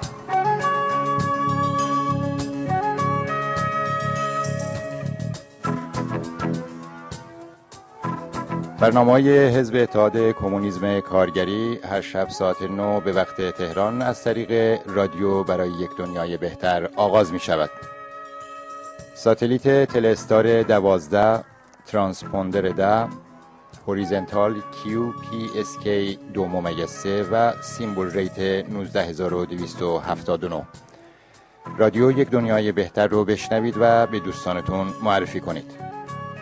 برنامه‌های حزب اتحاد کمونیسم کارگری هر شب ساعت 9 به وقت تهران از طریق رادیو برای یک دنیای بهتر آغاز می شود. ساتلیت تلستار 12، ترانسپوندر 10، هوریزنتال QPSK 2.3 و سیمبل ریت 19279. رادیو یک دنیای بهتر رو بشنوید و به دوستانتون معرفی کنید.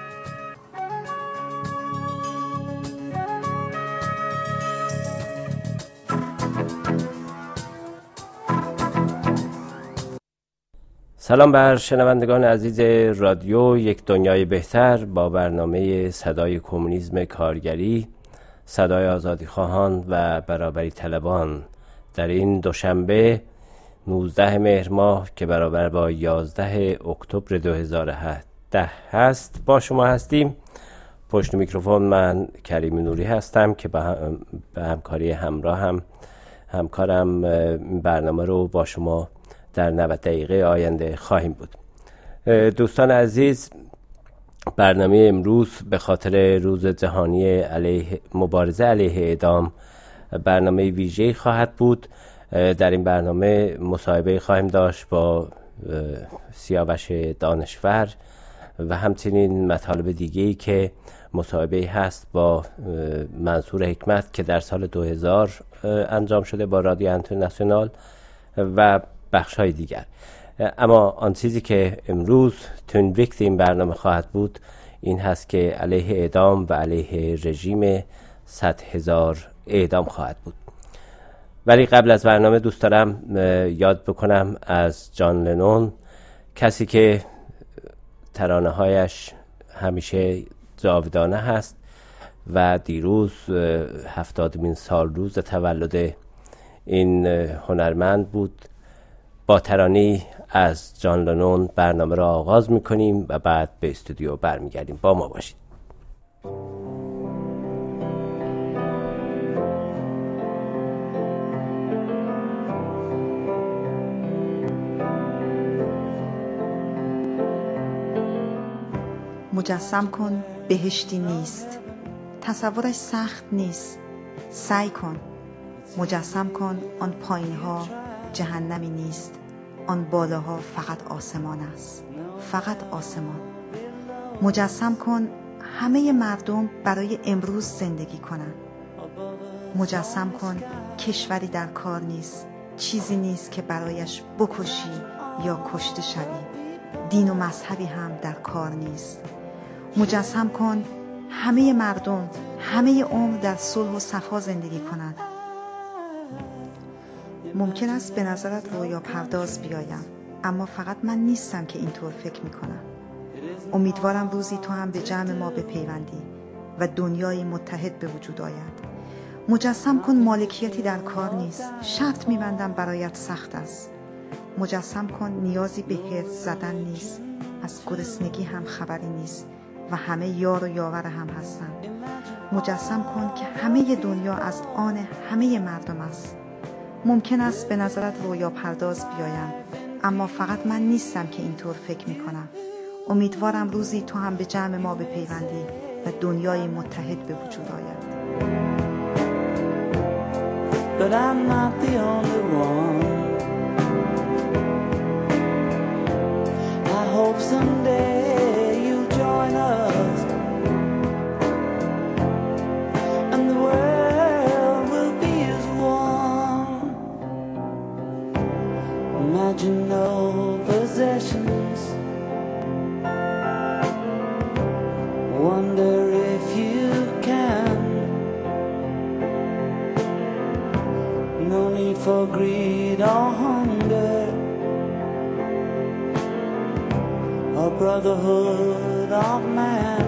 سلام بر شنوندگان عزیز رادیو یک دنیای بهتر با برنامه صدای کمونیسم کارگری، صدای آزادی خواهان و برابری طلبان در این دوشنبه 19 مهر ماه که برابر با 11 اکتبر 2010 هست با شما هستیم. پشت میکروفون من کریم نوری هستم که به همکاری همکارم برنامه رو با شما در 90 دقیقه آینده خواهیم بود. دوستان عزیز، برنامه امروز به خاطر روز جهانی مبارزه علیه اعدام برنامه ویژه‌ای خواهد بود. در این برنامه مصاحبه خواهیم داشت با سیاوش دانشور و همچنین مطالب دیگه‌ای که مصاحبه هست با منصور حکمت که در سال 2000 انجام شده با رادیو اینترنشنال و بخش‌های دیگر. اما آن چیزی که امروز تونویکت این برنامه خواهد بود این هست که علیه اعدام و علیه رژیم 100,000 اعدام خواهد بود. ولی قبل از برنامه دوست دارم یاد بکنم از جان لنون، کسی که ترانه‌هایش همیشه جاودانه هست و دیروز 70مین سال روز تولد این هنرمند بود. با ترانه‌ای از جان لنون برنامه را آغاز می‌کنیم و بعد به استودیو برمیگردیم. با ما باشید. مجسم کن بهشتی نیست، تصورش سخت نیست، سعی کن. مجسم کن آن پایین‌ها جهنمی نیست، آن بالاها فقط آسمان است، فقط آسمان. مجسم کن همه مردم برای امروز زندگی کنند. مجسم کن کشوری در کار نیست، چیزی نیست که برایش بکشی یا کشته شوی. دین و مذهبی هم در کار نیست. مجسم کن همه مردم همه عمر در صلح و صفا زندگی کنند. ممکن است به نظرت رویا پرداز بیایم، اما فقط من نیستم که اینطور فکر میکنم. امیدوارم روزی تو هم به جمع ما بپیوندی و دنیای متحد به وجود آید. مجسم کن مالکیتی در کار نیست، شرط میبندم برایت سخت است. مجسم کن نیازی به حرص زدن نیست، از گرسنگی هم خبری نیست و همه یار و یاور هم هستند. مجسم کن که همه دنیا از آن همه مردم است. ممکن است به نظرت رویا پرداز بیایم، اما فقط من نیستم که اینطور فکر میکنم. امیدوارم روزی تو هم به جمع ما بپیوندی و دنیای متحد به وجود آید. But I'm not the only one. I hope someday you'll join us and the world will be as one. Imagine no possessions. Wonder if you can. No need for greed or hunger, a brotherhood of man.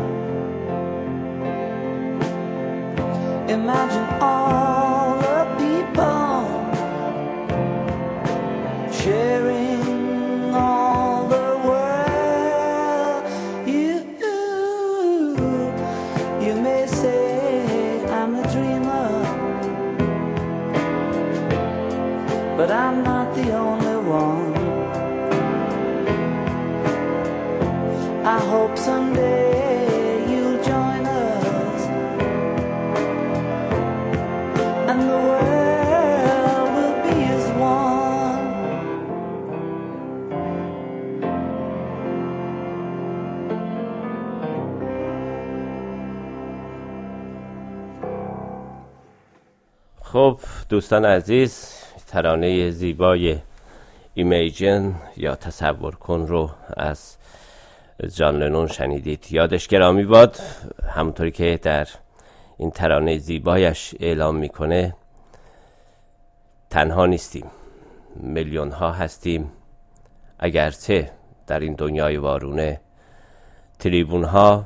Imagine all the people sharing all the world. You may say I'm a dreamer, but I'm not the only one. I hope someday you'll join us and the world will be as one. خب دوستان عزیز، ترانه زیبای ایمیجن یا تصور کن رو از جان لنون شنیدید. یادش گرامی باد. همونطوری که در این ترانه زیبایش اعلام میکنه، تنها نیستیم، میلیون ها هستیم. اگرچه در این دنیای وارونه تریبون ها،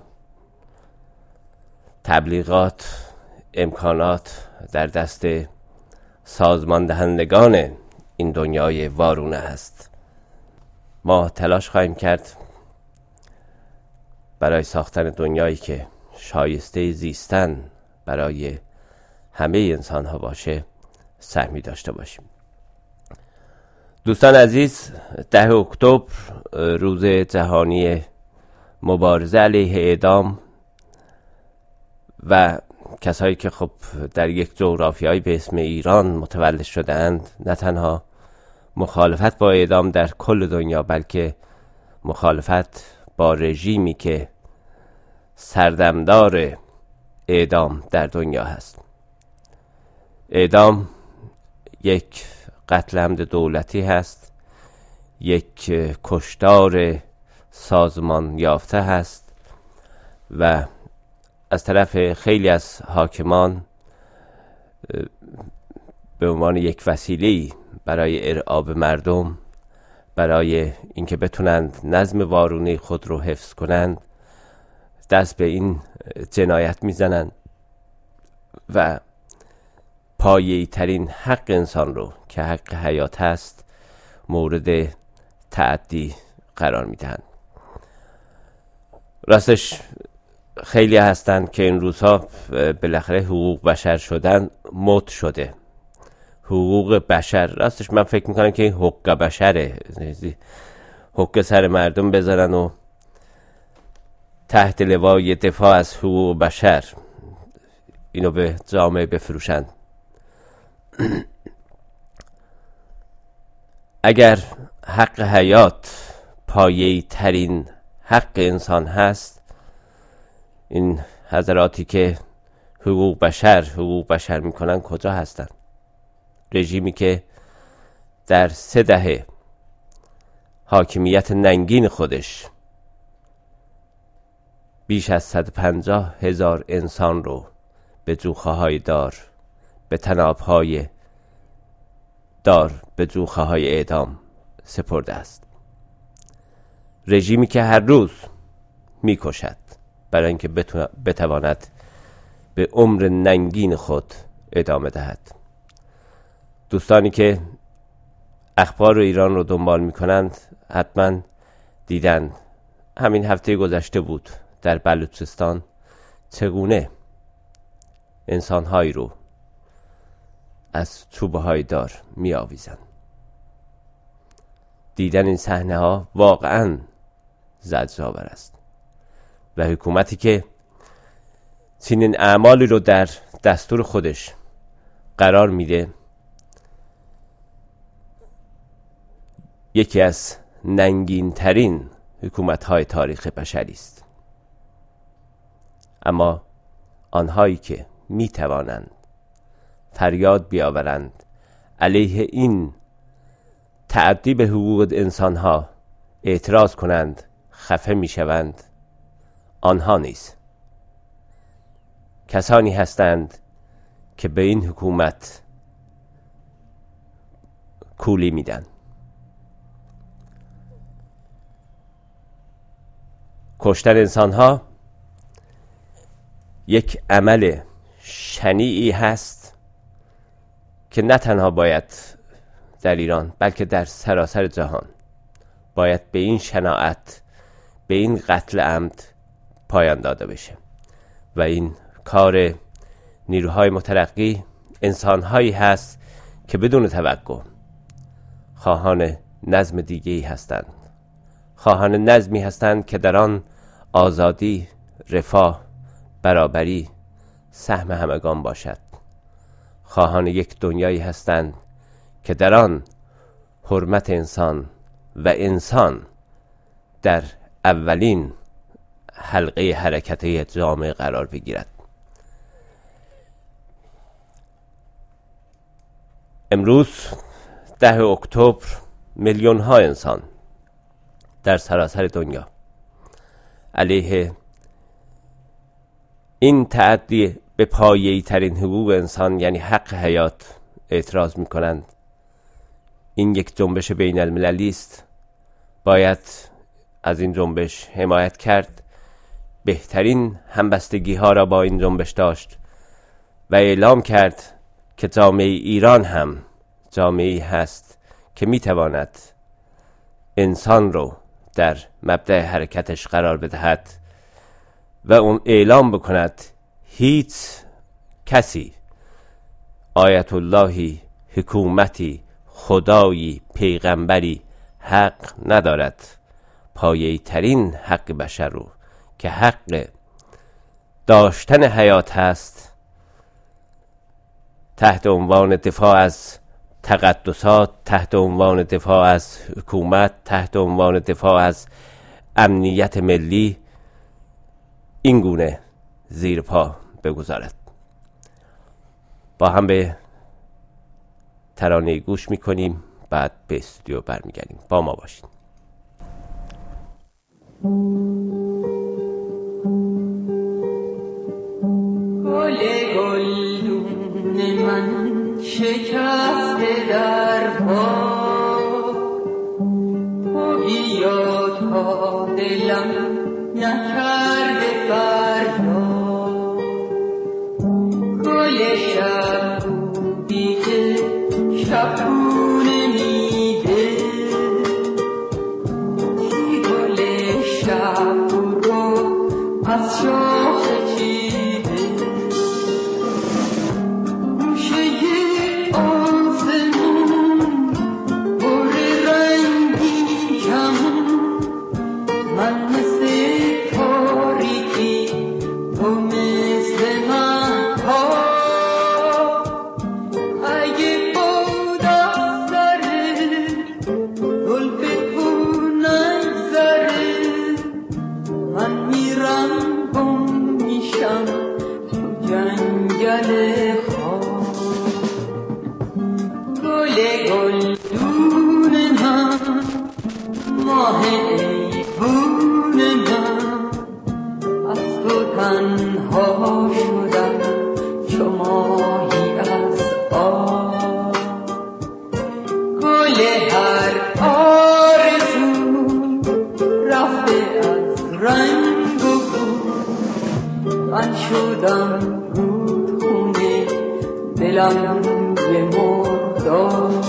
تبلیغات، امکانات در دست سازمان دهندگان این دنیای وارونه هست. ما تلاش خواهیم کرد برای ساختن دنیایی که شایسته زیستن برای همه انسان ها باشه سهمی داشته باشیم. دوستان عزیز، 10 اکتبر روز جهانی مبارزه علیه اعدام و کسایی که خب در یک جغرافیایی به اسم ایران متولد شده‌اند، نه تنها مخالفت با اعدام در کل دنیا، بلکه مخالفت با رژیمی که سردمدار اعدام در دنیا هست. اعدام یک قتل عمد دولتی هست، یک کشتار سازمان یافته هست و از طرف خیلی از حاکمان به عنوان یک وسیله برای ارعاب مردم، برای اینکه بتونند نظم وارونه خود رو حفظ کنند، دست به این جنایت میزنند و پایه‌ای ترین حق انسان رو که حق حیات هست مورد تعدی قرار میدهند. راستش خیلی هستند که این روزها بالاخره حقوق بشر شدن مد شده. حقوق بشر، راستش من فکر میکنم که این حقوق بشره، حقوق سر مردم بذارن و تحت لوای دفاع از حقوق بشر اینو به جامعه بفروشند. اگر حق حیات پایه‌ای ترین حق انسان هست، این حضراتی که حقوق بشر میکنن کجا هستن؟ رژیمی که در 3 دهه حاکمیت ننگین خودش بیش از 150,000 انسان رو به جوخه‌های دار، به طناب‌های دار، به جوخه‌های اعدام سپرده است. رژیمی که هر روز میکشد برای اینکه بتواند به عمر ننگین خود ادامه دهد. دوستانی که اخبار ایران رو دنبال میکنند حتما دیدن همین هفته گذشته بود در بلوچستان چگونه انسانهایی رو از چوبه های دار می آویزند. دیدن این صحنه ها واقعا زجرآور است و حکومتی که چنین اعمالی رو در دستور خودش قرار میده یکی از ننگین ترین حکومت های تاریخ بشری است. اما آنهایی که می توانند فریاد بیاورند علیه این تعدی به حقوق انسان ها اعتراض کنند، خفه می شوند، آنها نیز کسانی هستند که به این حکومت کولی میدن. کشتن انسان ها یک عمل شنیعی هست که نه تنها باید در ایران بلکه در سراسر جهان باید به این شناعت، به این قتل عمد پایان داده بشه و این کار نیروهای مترقی، انسانهایی هست که بدون توقع خواهان نظم دیگه‌ای هستند. خواهان نظمی هستند که در آن آزادی، رفاه، برابری، سهم همگان باشد. خواهان یک دنیایی هستند که در آن حرمت انسان و انسان در اولین حلقه حرکتی جامعه قرار بگیرد. امروز 10 اکتبر میلیون ها انسان در سراسر دنیا علیه این تعدی به پایه‌ای ترین حقوق انسان یعنی حق حیات اعتراض می کنند. این یک جنبش بین المللی است. باید از این جنبش حمایت کرد. بهترین همبستگی ها را با این جنبش داشت و اعلام کرد که جامعه ایران هم جامعه‌ای هست که می تواند انسان رو در مبدأ حرکتش قرار بدهد و اون اعلام بکند هیچ کسی، آیت اللهی، حکومتی، خدایی، پیغمبری حق ندارد پایه‌ای ترین حق بشر رو که حق داشتن حیات هست تحت عنوان دفاع از تقدسات، تحت عنوان دفاع از حکومت، تحت عنوان دفاع از امنیت ملی این گونه زیر پا بگذارد. با هم به ترانه گوش میکنیم، بعد به استودیو برمیگردیم. با ما باشید. گل گلدون من شکسته در پا، تو بیا تا دلم نکرده فریاد. گل شب بودی که شبونه میده، کی گل شب رو از شاخ چیده. گوشه آسمون پر رنگی کمون، من مثل تاریکی تو مثل مهتاب. اگه بود از سر زلف تو نگذره، من میرم گم میشم تو جنگل خواب. گل گلدون من، ماه ایوون من، از تو تنها شدم چو ماهی از آب. گل هر آرزو رفته از رنگ و بو، من شدم رودخونه دلم یه مرداب.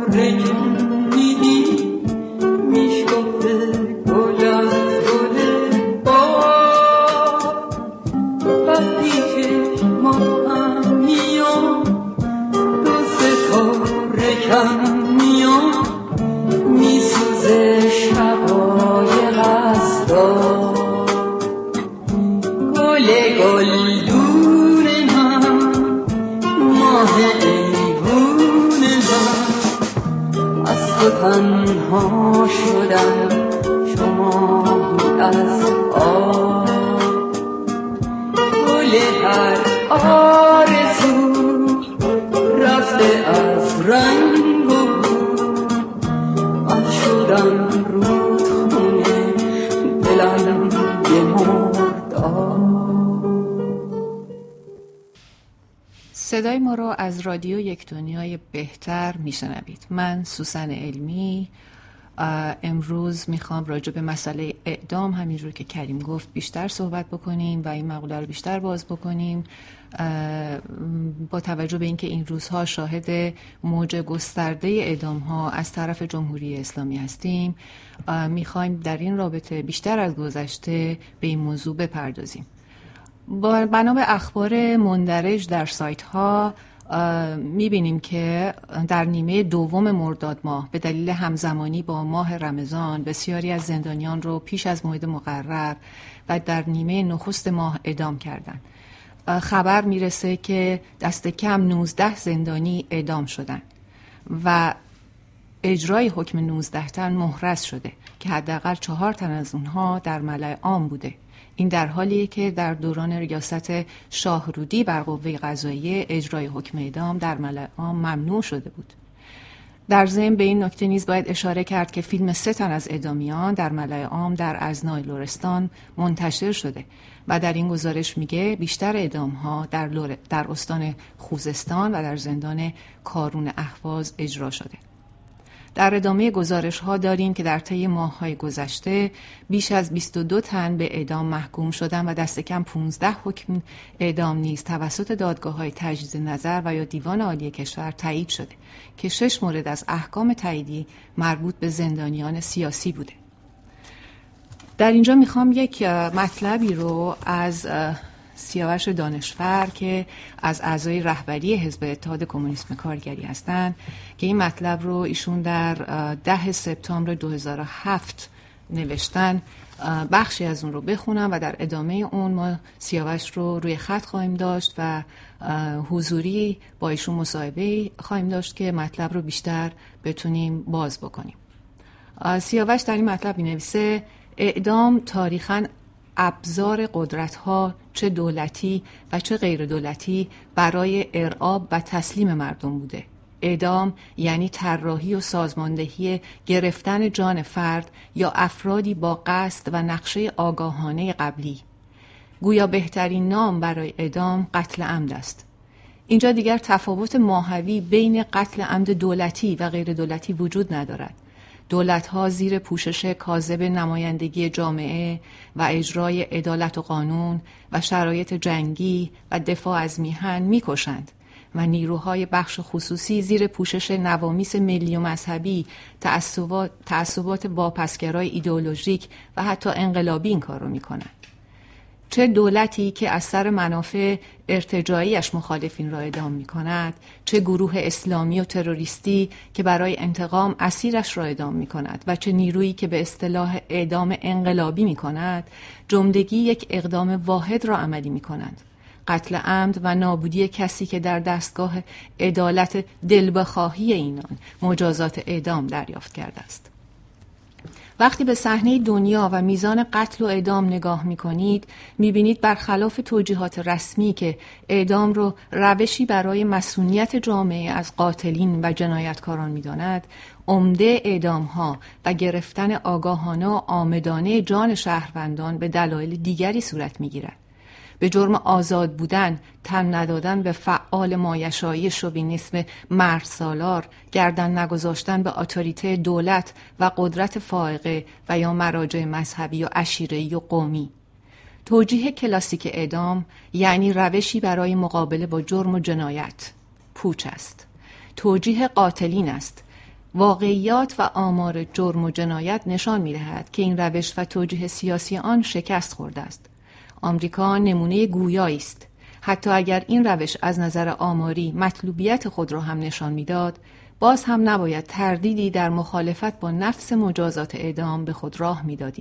میشکفته گل از گل از آب گل هر آرزو رفته از رنگ و بو من شدم رودخونه دلم بمرد صدای ما را از رادیو یک دنیای بهتر میشنوید. من سوسن علمی امروز میخوام راجع به مسئله اعدام همینجور که کریم گفت بیشتر صحبت بکنیم و این مقوله رو بیشتر باز بکنیم. با توجه به اینکه این روزها شاهد موج گسترده اعدام ها از طرف جمهوری اسلامی هستیم، میخوایم در این رابطه بیشتر از گذشته به این موضوع بپردازیم. بنا به اخبار مندرج در سایت ها میبینیم که در نیمه دوم مرداد ماه به دلیل همزمانی با ماه رمضان بسیاری از زندانیان رو پیش از موعد مقرر و در نیمه نخست ماه اعدام کردند. خبر میرسه که دست کم 19 زندانی اعدام شدند و اجرای حکم 19 تن محرز شده که حداقل 4 تن از اونها در ملأ عام بوده. این در حالیه که در دوران ریاست شاهرودی بر قوه قضاییه اجرای حکم اعدام در ملأ عام ممنوع شده بود. در ضمن به این نکته نیز باید اشاره کرد که فیلم 3 تن از اعدامیان در ملأ عام در ازنای لرستان منتشر شده و در این گزارش میگه بیشتر اعدام‌ها در استان خوزستان و در زندان کارون اهواز اجرا شده. در ادامه گزارش ها داریم که در طی ماه‌های گذشته بیش از 22 تن به اعدام محکوم شدند و دست کم 15 حکم اعدام نیز توسط دادگاه‌های تجدید نظر و یا دیوان عالی کشور تایید شده که 6 مورد از احکام تاییدی مربوط به زندانیان سیاسی بوده. در اینجا میخوام یک مطلبی رو از سیاوش دانشفر که از اعضای رهبری حزب اتحاد کمونیسم کارگری هستند که این مطلب رو ایشون در 10 سپتامبر 2007 نوشتن، بخشی از اون رو بخونم و در ادامه اون ما سیاوش رو روی خط خواهیم داشت و حضوری با ایشون مصاحبه خواهیم داشت که مطلب رو بیشتر بتونیم باز بکنیم. سیاوش در این مطلب می‌نویسه: اعدام تاریخاً ابزار قدرت‌ها چه دولتی و چه غیر دولتی برای ارعاب و تسلیم مردم بوده. اعدام یعنی طراحی و سازماندهی گرفتن جان فرد یا افرادی با قصد و نقشه آگاهانه قبلی. گویا بهترین نام برای اعدام قتل عمد است. اینجا دیگر تفاوت ماهوی بین قتل عمد دولتی و غیر دولتی وجود ندارد. دولت‌ها زیر پوشش کاذب نمایندگی جامعه و اجرای عدالت و قانون و شرایط جنگی و دفاع از میهن می‌کشند و نیروهای بخش خصوصی زیر پوشش نوامیس ملی و مذهبی، تعصبات واپسگرای ایدئولوژیک و حتی انقلابی این کار رو می‌کنند. چه دولتی که از سر منافع ارتجاعیش مخالفین را اعدام می کند، چه گروه اسلامی و تروریستی که برای انتقام اسیرش را اعدام می کند و چه نیرویی که به اصطلاح اعدام انقلابی می کند، جملگی یک اقدام واحد را عملی می کنند: قتل عمد و نابودی کسی که در دستگاه عدالت دلبخواهی اینان مجازات اعدام دریافت کرده است. وقتی به صحنه دنیا و میزان قتل و اعدام نگاه می‌کنید، می‌بینید برخلاف توجیهات رسمی که اعدام رو روشی برای مصونیت جامعه از قاتلین و جنایتکاران می‌داند، عمده اعدام‌ها و گرفتن آگاهانه و عامدانه جان شهروندان به دلایل دیگری صورت می‌گیرد. به جرم آزاد بودن، تن ندادن به فعال مایشایی شوینیسم مردسالار، گردن نگذاشتن به اتوریته دولت و قدرت فائقه و یا مراجع مذهبی و عشیره‌ای و قومی. توجیه کلاسیک اعدام یعنی روشی برای مقابله با جرم و جنایت، پوچ است. توجیه قاتلین است. واقعیات و آمار جرم و جنایت نشان می‌دهد که این روش و توجیه سیاسی آن شکست خورده است. آمریکا نمونه گویایی است. حتی اگر این روش از نظر آماری مطلوبیت خود را هم نشان میداد، باز هم نباید تردیدی در مخالفت با نفس مجازات اعدام به خود راه میدادیم.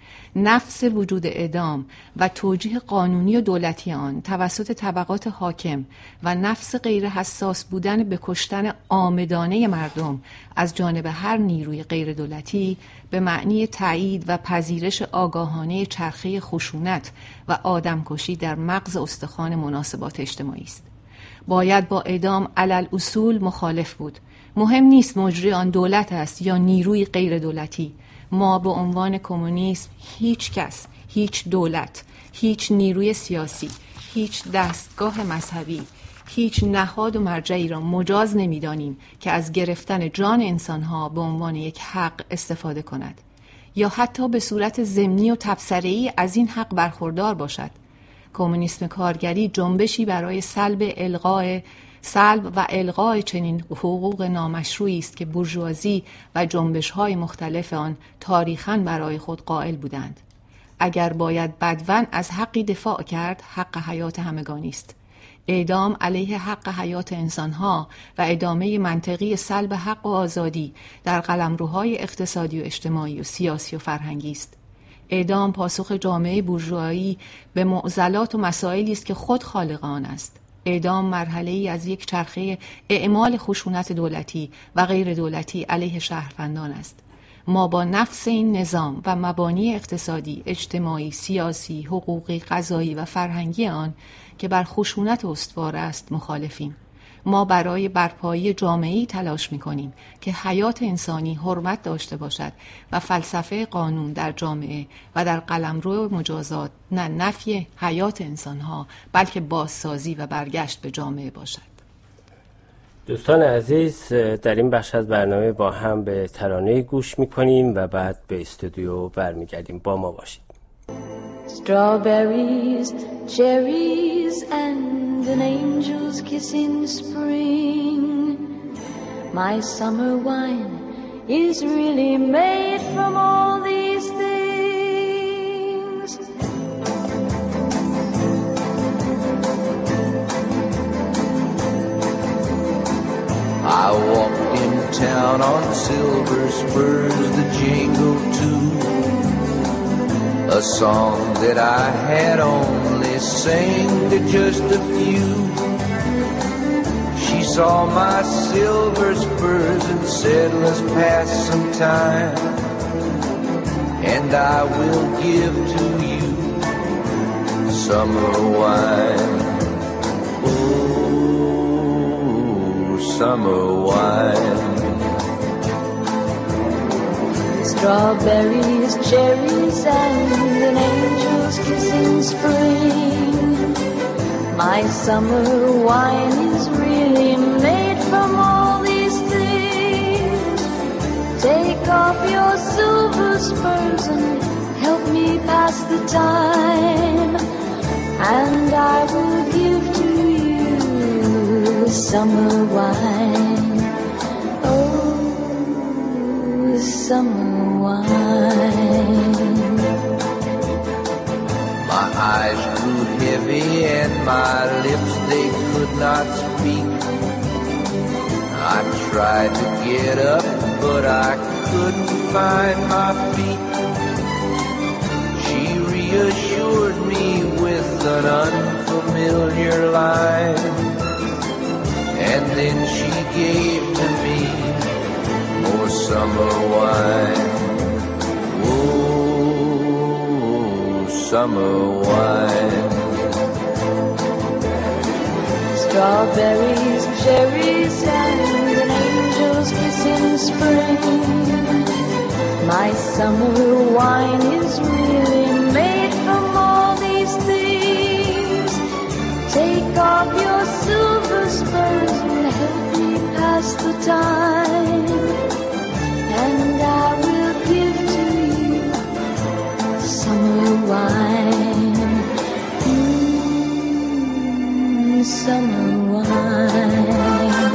نفس وجود اعدام و توجیه قانونی و دولتی آن توسط طبقات حاکم و نفس غیر حساس بودن به کشتن عامدانه مردم از جانب هر نیروی غیر دولتی به معنی تایید و پذیرش آگاهانه چرخه خشونت و آدمکشی در مغز استخوان مناسبات اجتماعی است. باید با اعدام علل اصول مخالف بود. مهم نیست مجری آن دولت است یا نیروی غیر دولتی. ما به عنوان کمونیسم هیچ کس، هیچ دولت، هیچ نیروی سیاسی، هیچ دستگاه مذهبی، هیچ نهاد و مرجعی را مجاز نمی‌دانیم که از گرفتن جان انسانها به عنوان یک حق استفاده کند یا حتی به صورت ضمنی و تبصره‌ای از این حق برخوردار باشد. کمونیسم کارگری جنبشی برای سلب و الغای چنین حقوق نامشروعی است که بورژوازی و جنبش‌های مختلف آن تاریخاً برای خود قائل بودند. اگر باید بدون از حقی دفاع کرد، حق حیات همگانی است. اعدام علیه حق حیات انسانها و ادامه منطقی سلب حق و آزادی در قلمروهای اقتصادی و اجتماعی و سیاسی و فرهنگی است. اعدام پاسخ جامعه بورژوایی به معضلات و مسائلی است که خود خالق آن است. اعدام مرحله‌ای از یک چرخه اعمال خشونت دولتی و غیر دولتی علیه شهروندان است. ما با نفس این نظام و مبانی اقتصادی، اجتماعی، سیاسی، حقوقی، قضایی و فرهنگی آن که بر خشونت استوار است مخالفیم. ما برای برپایی جامعه‌ای تلاش می‌کنیم که حیات انسانی حرمت داشته باشد و فلسفه قانون در جامعه و در قلمرو مجازات نه نفی حیات انسان‌ها بلکه بازسازی و برگشت به جامعه باشد. دوستان عزیز، در این بخش از برنامه با هم به ترانه گوش می‌کنیم و بعد به استودیو برمیگردیم. با ما باشید. Strawberries, cherries, and an angel's kiss in spring. My summer wine is really made from all these things. I walked in town on silver spurs that jingled too, a song that I had only sang to just a few. She saw my silver spurs and said, let's pass some time, and I will give to you summer wine. Oh, summer wine. Strawberries, cherries, and an angel's kiss in spring. My summer wine is really made from all these things. Take off your silver spurs and help me pass the time, and I will give to you summer wine. Oh, summer wine. My eyes grew heavy and my lips, they could not speak. I tried to get up, but I couldn't find my feet. She reassured me with an unfamiliar line, and then she gave to me more summer wine. Oh, summer wine. Strawberries, cherries, and an angel's kiss in spring. My summer wine is really made from all these things. Take off your silver spurs and help me pass the time, and I will give to you summer wine. Summer wine.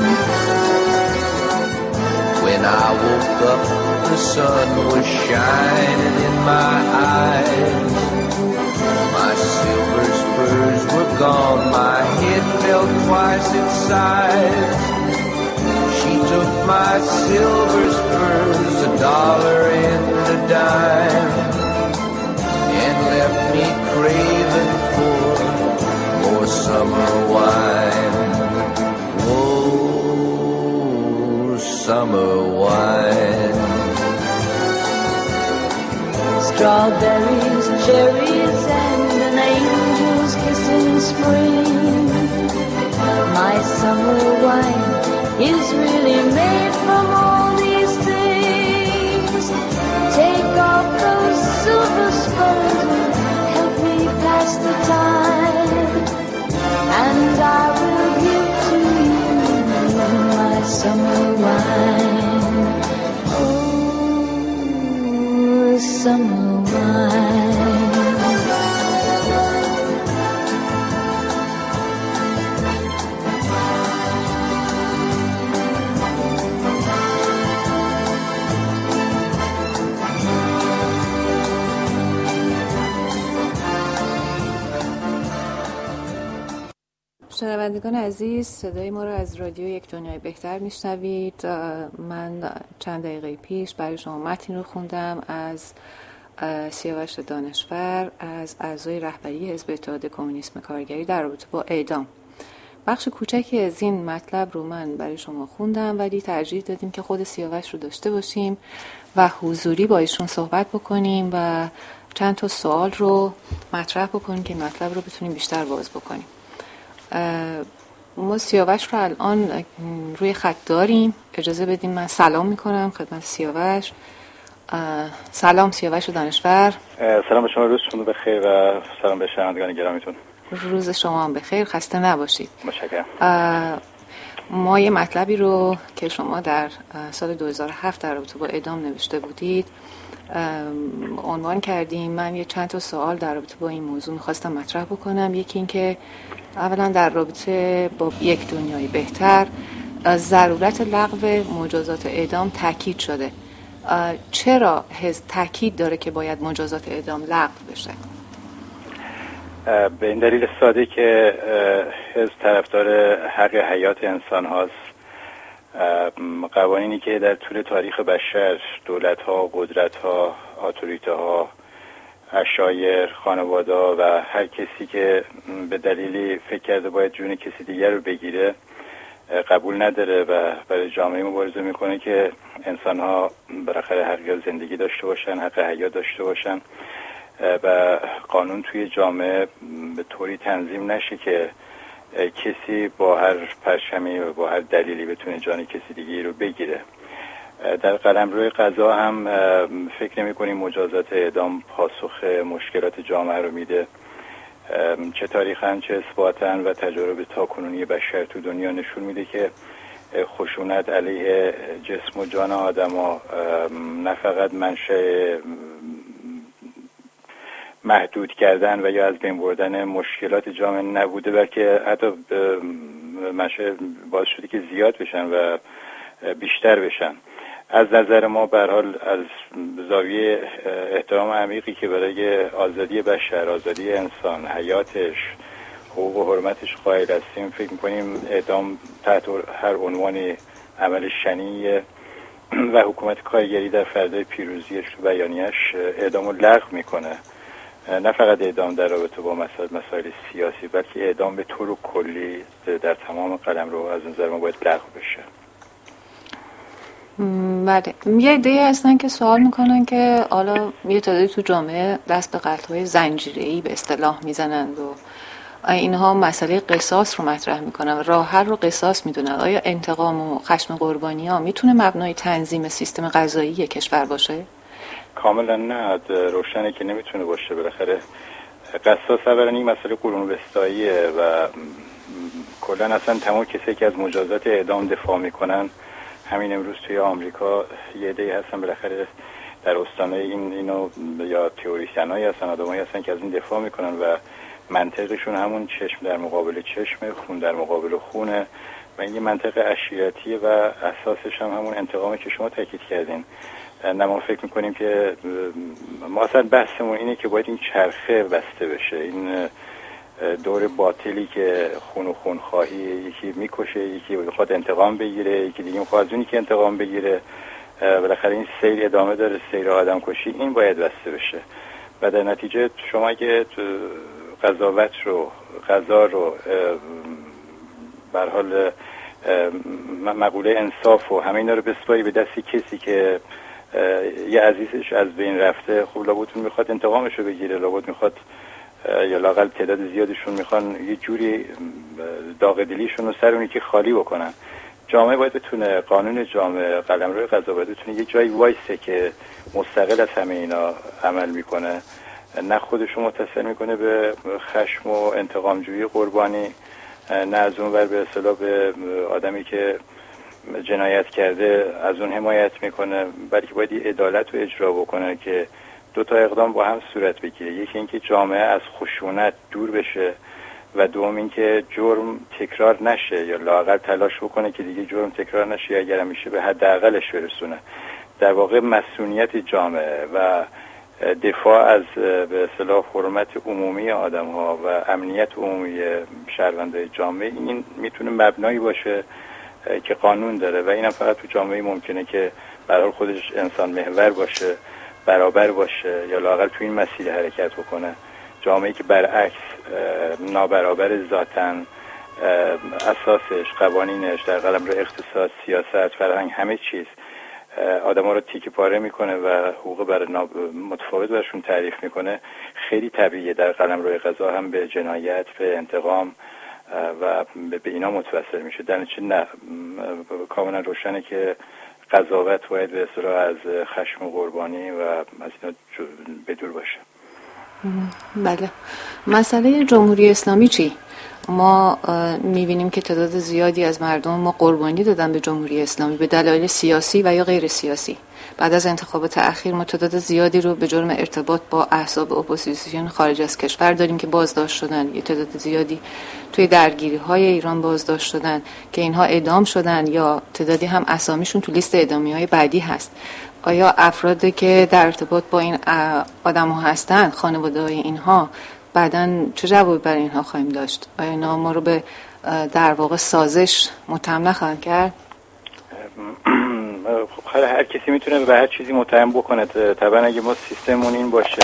When I woke up, the sun was shining in my eyes. My silver spurs were gone, my head felt twice its size. She took my silver spurs, $1 and a dime, strawberries, cherries, and an angel's kiss in spring. My summer wine is really made from all these things. Take off those silver spoons and help me pass the time, and I will give to you my summer wine. Oh, summer wine. شنوندگان عزیز، صدای ما را از رادیو یک دنیای بهتر میشنوید. من چند دقیقه پیش برای شما متن رو خوندم از سیاوش دانشور، از اعضای رهبری حزب اتحاد کمونیسم کارگری در رابطه با اعدام. بخش کوچکی از این مطلب رو من برای شما خوندم، ولی ترجیح دادیم که خود سیاوش رو داشته باشیم و حضوری با ایشون صحبت بکنیم و چند تا سوال رو مطرح بکنیم که مطلب رو بتونیم بیشتر باز بکنیم. ما سیاوش رو الان روی خط داریم. اجازه بدیم من سلام میکنم خدمت سیاوش. سلام سیاوش دانشور. سلام به شما، روزتون بخیر و سلام به شنوندگان گرامیتون. روز شما هم بخیر، خسته نباشید. متشکرم. ما یه مطلبی رو که شما در سال 2007 در رابطه با اعدام نوشته بودید عنوان کردیم. من یه چند تا سوال در رابطه با این موضوع میخواستم مطرح بکنم. یکی این که اولا در رابطه با یک دنیای بهتر ضرورت لغو مجازات اعدام تاکید شده. چرا حزب تاکید داره که باید مجازات اعدام لغو بشه؟ به این دلیل ساده که حزب طرفدار حق حیات انسان هاست. قوانینی که در طول تاریخ بشر دولت ها، قدرت ها، اتوریته ها، عشایر، خانواده و هر کسی که به دلیلی فکر کرده باید جون کسی دیگر رو بگیره قبول نداره و برای جامعه مبارزه میکنه که انسان ها بالاخره حق زندگی داشته باشن، حق حیات داشته باشن و قانون توی جامعه به طوری تنظیم نشه که کسی با هر پرچمی و با هر دلیلی بتونه جان کسی دیگری رو بگیره. در قلمرو قضا هم فکر نمی کنیم مجازات اعدام پاسخ مشکلات جامعه رو میده. چه تاریخاً چه اثباتاً و تجارب تاکنونی بشر تو دنیا نشون میده که خشونت علیه جسم و جان آدم‌ها نه فقط منشأ محدود کردن و یا از بین بردن مشکلات جامعه نبوده، بلکه حتی منشأ باعث شده که زیاد بشن و بیشتر بشن. از نظر ما به هر حال از زاویه احترام عمیقی که برای آزادی بشر، آزادی انسان، حیاتش، حقوق و حرمتش قائل هستیم، فکر می‌کنیم اعدام تحت هر عنوان عمل شنیع و حکومت کارگری در فردای پیروزیش و بیانیه‌اش اعدام رو لغو میکنه. نه فقط اعدام در رابطه با مسائل سیاسی، بلکه اعدام به طور کلی در تمام قلمرو از نظر ما باید لغو بشه. بله، یه عده‌ای هستن که سوال میکنن که حالا یه تعدادی تو جامعه دست به قتل‌های زنجیره‌ای به اصطلاح میزنند و اینها مسئله قصاص رو مطرح میکنن، راه حل رو قصاص میدونن. آیا انتقام و خشم قربانی‌ها میتونه مبنای تنظیم سیستم قضایی کشور باشه؟ کاملا نه، روشنه که نمیتونه باشه. بالاخره قصاص اولا این مسئله قرون وسطاییه و کلا اصلا تمام کسی که از مجازات اعدام دفاع میکنن، همین امروز توی آمریکا یه عده‌ای هستن بالاخره در استانه اینو یا تئوریسینایی هستن، آدمایی هستن که از این دفاع میکنن و منطقشون همون چشم در مقابل چشم، خون در مقابل خونه و این یه منطق عشیرتیه و اساسش هم همون انتقامه که شما تاکید کردین. نه ما فکر میکنیم که ما اصلا بحثمون اینه که باید این چرخه بسته بشه، این دور باطلی که خون و خون خواهی، یکی میکشه، یکی میخواد انتقام بگیره، یکی دیگه میخواد از اونی که انتقام بگیره، بالاخره این سیر ادامه داره، سیر آدم کشی، این باید بسته بشه و در نتیجه شما اگه قضاوت رو، قضا رو به هر حال مقوله انصاف و همه اینا رو بسپاری به دستی کسی که یه عزیزش از بین رفته، خب لابد میخواد انتقامش رو بگیره، لابد میخواد یا لااقل تعداد زیادشون میخوان یه جوری داغ دلیشون رو سر اونی که خالی بکنن. جامعه باید بتونه، قانون جامعه، قلمرو قضا باید بتونه یه جایی وایسته که مستقل از همه اینا عمل میکنه، نه خودشو متصل میکنه به خشم و انتقامجویی قربانی، نه از اون ور به اصطلاح به آدمی که جنایت کرده از اون حمایت میکنه، بلکه باید یه عدالت رو اجرا بکنه که دو تا اقدام با هم صورت بگیره. یکی اینکه جامعه از خشونت دور بشه و دوم اینکه جرم تکرار نشه یا لااقل تلاش بکنه که دیگه جرم تکرار نشه یا اگر میشه به حداقلش برسونه. در واقع مسئولیت جامعه و دفاع از به اصطلاح حرمت عمومی آدم‌ها و امنیت عمومی شهروندان جامعه، این میتونه مبنایی باشه که قانون داره و اینم فقط تو جامعه ممکنه که به هر حال خودش انسان محور باشه، برابر باشه یا لااقل تو این مسیر حرکت بکنه. جامعه‌ای که برعکس نابرابر ذاتاً، اساسش، قوانینش در قلمرو اقتصاد، سیاست، فرهنگ، همه چیز آدم‌ها رو تیکه پاره میکنه و حقوق برای متفاوت براشون تعریف میکنه، خیلی طبیعیه در قلمرو قضا هم به جنایت، به انتقام و به اینا متوسل میشه. در نتیجه نه، کاملا روشنه که قضاوت باید به اصطلاح از خشم و قربانی و از اینا بدور باشه. بله. مسئله جمهوری اسلامی چی؟ ما میبینیم که تعداد زیادی از مردم ما قربانی دادن به جمهوری اسلامی به دلایل سیاسی و یا غیر سیاسی. بعد از انتخابات اخیر ما تعداد زیادی رو به جرم ارتباط با احزاب اپوزیسیون خارج از کشور داریم که بازداشت شدن. یه تعداد زیادی توی درگیری‌های ایران بازداشت شدن که اینها اعدام شدن یا تعدادی هم اسامیشون تو لیست اعدامی‌های بعدی هست. آیا افرادی که در ارتباط با این آدم‌ها هستن، خانواده‌های اینها، بعداً چه جوابی برای اینها خواهیم داشت؟ آیا اینا ما رو به در واقع سازش متهم نخواهند کرد؟ خب هر کسی میتونه به هر چیزی متهم بکنه. طبعا اگه ما سیستممون این باشه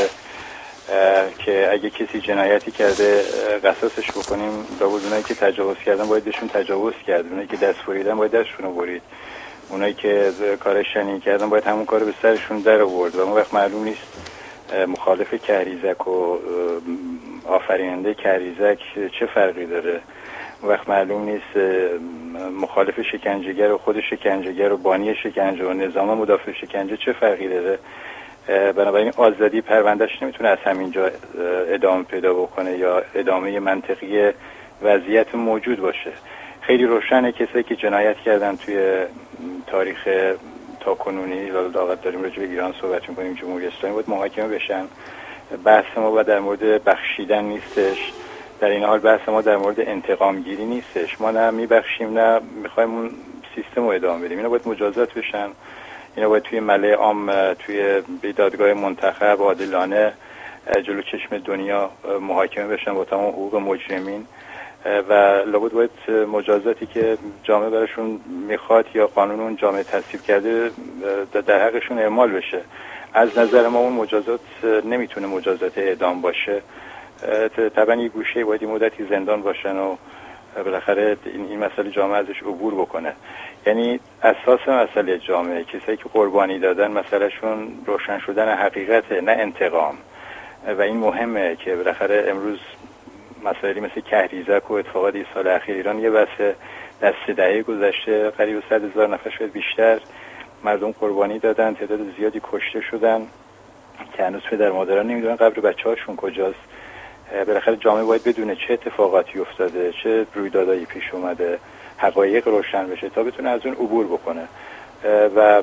که اگه کسی جنایتی کرده قصاصش بکنیم، لابد اونایی که تجاوز کردن باید بهشون تجاوز کرد، اونایی که دست بریدن باید دستشون رو برید، اونایی که کار شنیعی کردن باید همون کارو به سرشون در آورد و اون وقت معلوم نیست مخالف کهریزک و آفریننده کهریزک چه فرقی داره. اون وقت معلوم نیست مخالف شکنجهگر و خود شکنجهگر و بانی شکنجه و نظام مدافع شکنجه چه فرقی داره. بنابراین آزادی پروندهش نمیتونه از همینجا ادامه پیدا بکنه یا ادامه منطقی وضعیت موجود باشه. خیلی روشنه کسایی که جنایت کردن توی تاریخ تاکنونی، لااقل داریم راجع به ایران صحبت می‌کنیم، جمهوری اسلامی باید محاکمه بشن. بحث ما در مورد بخشیدن نیستش، در این حال بحث ما در مورد انتقام گیری نیستش. ما نه میبخشیم نه میخوایم اون سیستم رو ادامه بدیم. اینا باید مجازات بشن، اینا باید توی ملأ عام، توی دادگاه منتخب عادلانه جلو چشم دنیا محاکمه بشن با تمام حقوق مجرمین و لابد باید مجازاتی که جامعه براشون میخواد یا قانون اون جامعه تصویب کرده در حقشون اعمال بشه. از نظر ما اون مجازات نمیتونه مجازات اعدام باشه. طبعا یه گوشه باید این مدتی زندان باشن و بالاخره این مسئله جامعه ازش عبور بکنه. یعنی اساس مسئله جامعه، کسایی که قربانی دادن مسئلهشون روشن شدن حقیقته، نه انتقام. و این مهمه که بالاخره امروز مسائلی مثل کهریزک و اتفاقات سال اخیر ایران یه بسه در 3 دهه گذشته قریب 100,000 نفر شاید بیشتر مردم قربانی دادن، تعداد زیادی کشته شدن که هنوز پدر مادران نمیدونن قبر بچه‌هاشون کجاست. بالاخره جامعه باید بدونه چه اتفاقاتی افتاده، چه رویدادایی پیش اومده، حقایق روشن بشه تا بتونه از اون عبور بکنه. و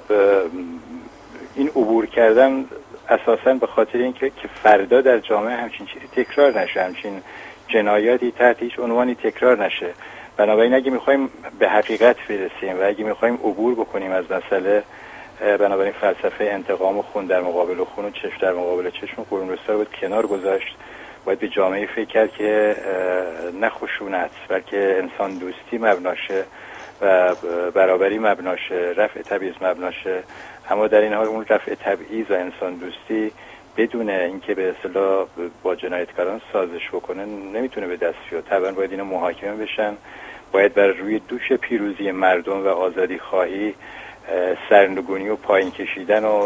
این عبور کردن اساساً به خاطر اینکه فردا در جامعه همچین چیزی تکرار نشه، همچین جنایاتی تحت هیچ عنوانی تکرار نشه. بنابراین اگه میخوایم به حقیقت برسیم و اگه میخوایم عبور بکنیم از مسئله، بنابراین فلسفه انتقام و خون در مقابل خون و چشم در مقابل چشم و قرون‌رسا رو باید کنار گذاشت. باید به جامعه فکر کرد که نه خشونت بلکه انسان دوستی مبناشه و برابری مبناشه، رفع تبعیض مبناشه. اما در این حال اون رفع تبعیض و انسان دوستی بدون اینکه به اصطلاح با جنایتکاران سازش بکنه نمیتونه به دست بیاد. طبعا باید اینا محاکمه بشن، باید بر روی دوش پیروزی مردم و آزادی خواهی سرنگونی و پایین کشیدن و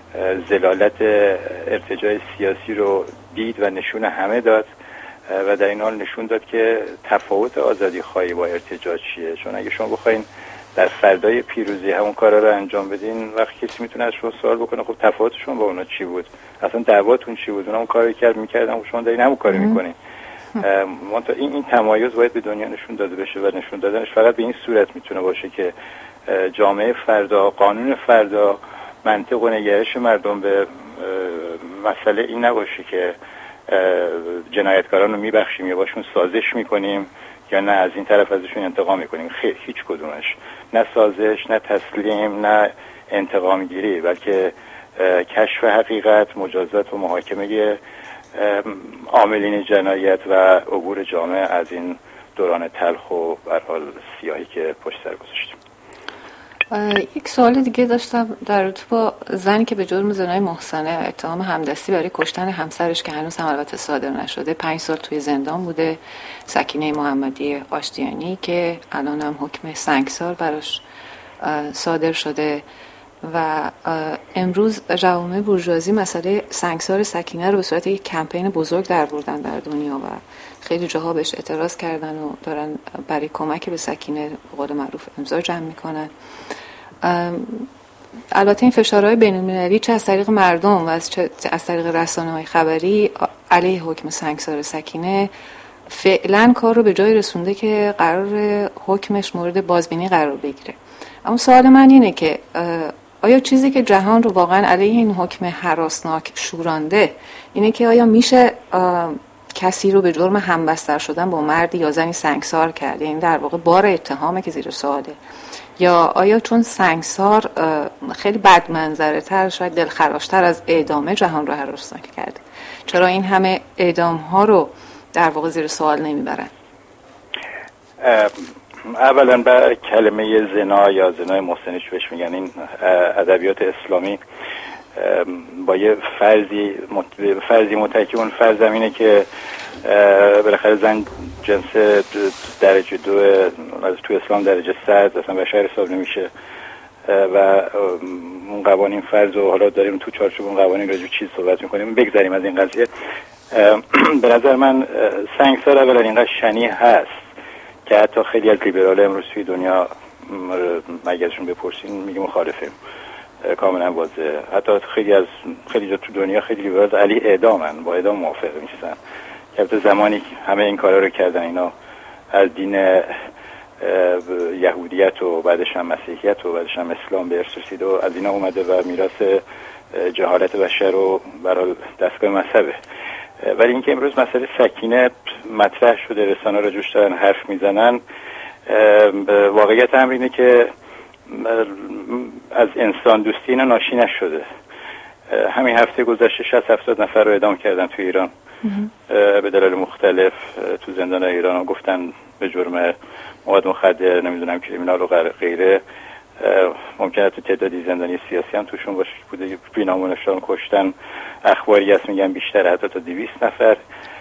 ضلالت ارتجاع سیاسی رو دید و نشون همه داد و در این حال نشون داد که تفاوت آزادی خواهی با ارتجاع چیه. چون اگه شما بخواین در فردای پیروزی همون کارا رو انجام بدین، وقتی کسی میتونه از شما سوال بکنه خب تفاوتشون با اونا چی بود، اصلا دعواتون چی بود، اونا اون کارو میکردن شما دارین همون کارو میکنین. این تمایز باید به دنیا نشون داده بشه و نشون دادنش فقط به این صورت میتونه باشه که جامعه فردا، قانون فردا، منطق و نگرش مردم به مسئله این نباشه که جنایتکاران رو میبخشیم یا باشون سازش میکنیم یا نه از این طرف ازشون انتقام میکنیم. خیر، هیچ کدومش، نه سازش، نه تسلیم، نه انتقام گیری، بلکه کشف حقیقت، مجازات و محاکمه عاملین جنایت و عبور جامعه از این دوران تلخ و به هر حال سیاهی که پشت سر گذاشتیم. یک سوال دیگه داشتم در رابطه با زنی که به جرم زنای محصنه اتهام همدستی برای کشتن همسرش که هنوز هم البته صادر نشده 5 سال توی زندان بوده، سکینه محمدی آشتیانی، که الان هم حکم سنگسار براش صادر شده و امروز جوامع بورژوازی مسئله سنگسار سکینه رو به صورت یک کمپین بزرگ در بردن در دنیا و خیلی جاها بهش اعتراض کردن و دارن برای کمک به سکینه به قول معروف امضا جمع میکنن. البته این فشارهای بین‌المللی چه از طریق مردم و از طریق رسانه‌های خبری علیه حکم سنگسار سکینه فعلا کار رو به جای رسونده که قرار حکمش مورد بازبینی قرار بگیره. اما سوال من اینه که آیا چیزی که جهان رو واقعا علیه این حکم هراسناک شورانده اینه که آیا میشه کسی رو به جرم همبستر شدن با مردی یا زنی سنگسار کرد، یعنی در واقع بار اتهامه که زیر سواله، یا آیا چون سنگسار خیلی بد منظره تر، شاید دلخراشتر از اعدامه جهان رو هراسناک کرده، چرا این همه اعدام ها رو در واقع زیر سوال نمیبرن؟ اولا با کلمه زنا یا زنای محسنش بهش میگن، این ادبیات اسلامی با یه فرضی متکی، اون فرض اینه که بالاخره زن جنس درجه 2 از تو اسلام درجه 100 اصلا بشر حساب نمیشه و اون قوانین فرض و حالا داریم تو چارچوب اون قوانین راجع به چیز صحبت میکنیم. بگذاریم از این قضیه. به نظر من سنگسار اولا اینقدر شنیع هست که حتی خیلی از لیبرال امروز توی دنیا مگه ازشون بپرسین میگه مخالفیم، کاملا واضحه. حتی خیلی جا تو دنیا خیلی لیبرال علی اعدامن، با اعدام موافق میشن که البته زمانی همه این کارا رو کردن اینا از دین یهودیت و بعدش هم مسیحیت و بعدش هم اسلام به ارث رسیده و از اینا اومده و میراث جهالت بشر و برای دستگاه مذهبه. ولی اینکه امروز مسئله سکینه مطرح شده، رسانه‌ها رو جوش دارن حرف میزنن، واقعیت امر اینه که از انسان دوستی اینا ناشی نشده. همین هفته گذشته 60-70 نفر رو اعدام کردن تو ایران به دلایل مختلف تو زندان ایران، گفتن به جرم مواد مخدر، نمیدونم کریمینال و غیره. ممکنه تو تعدادی زندانی سیاسی هم توشون باشه بوده، بینامونشون کشتن. اخباری هست میگن بیشتر، حتی تا 200 نفر.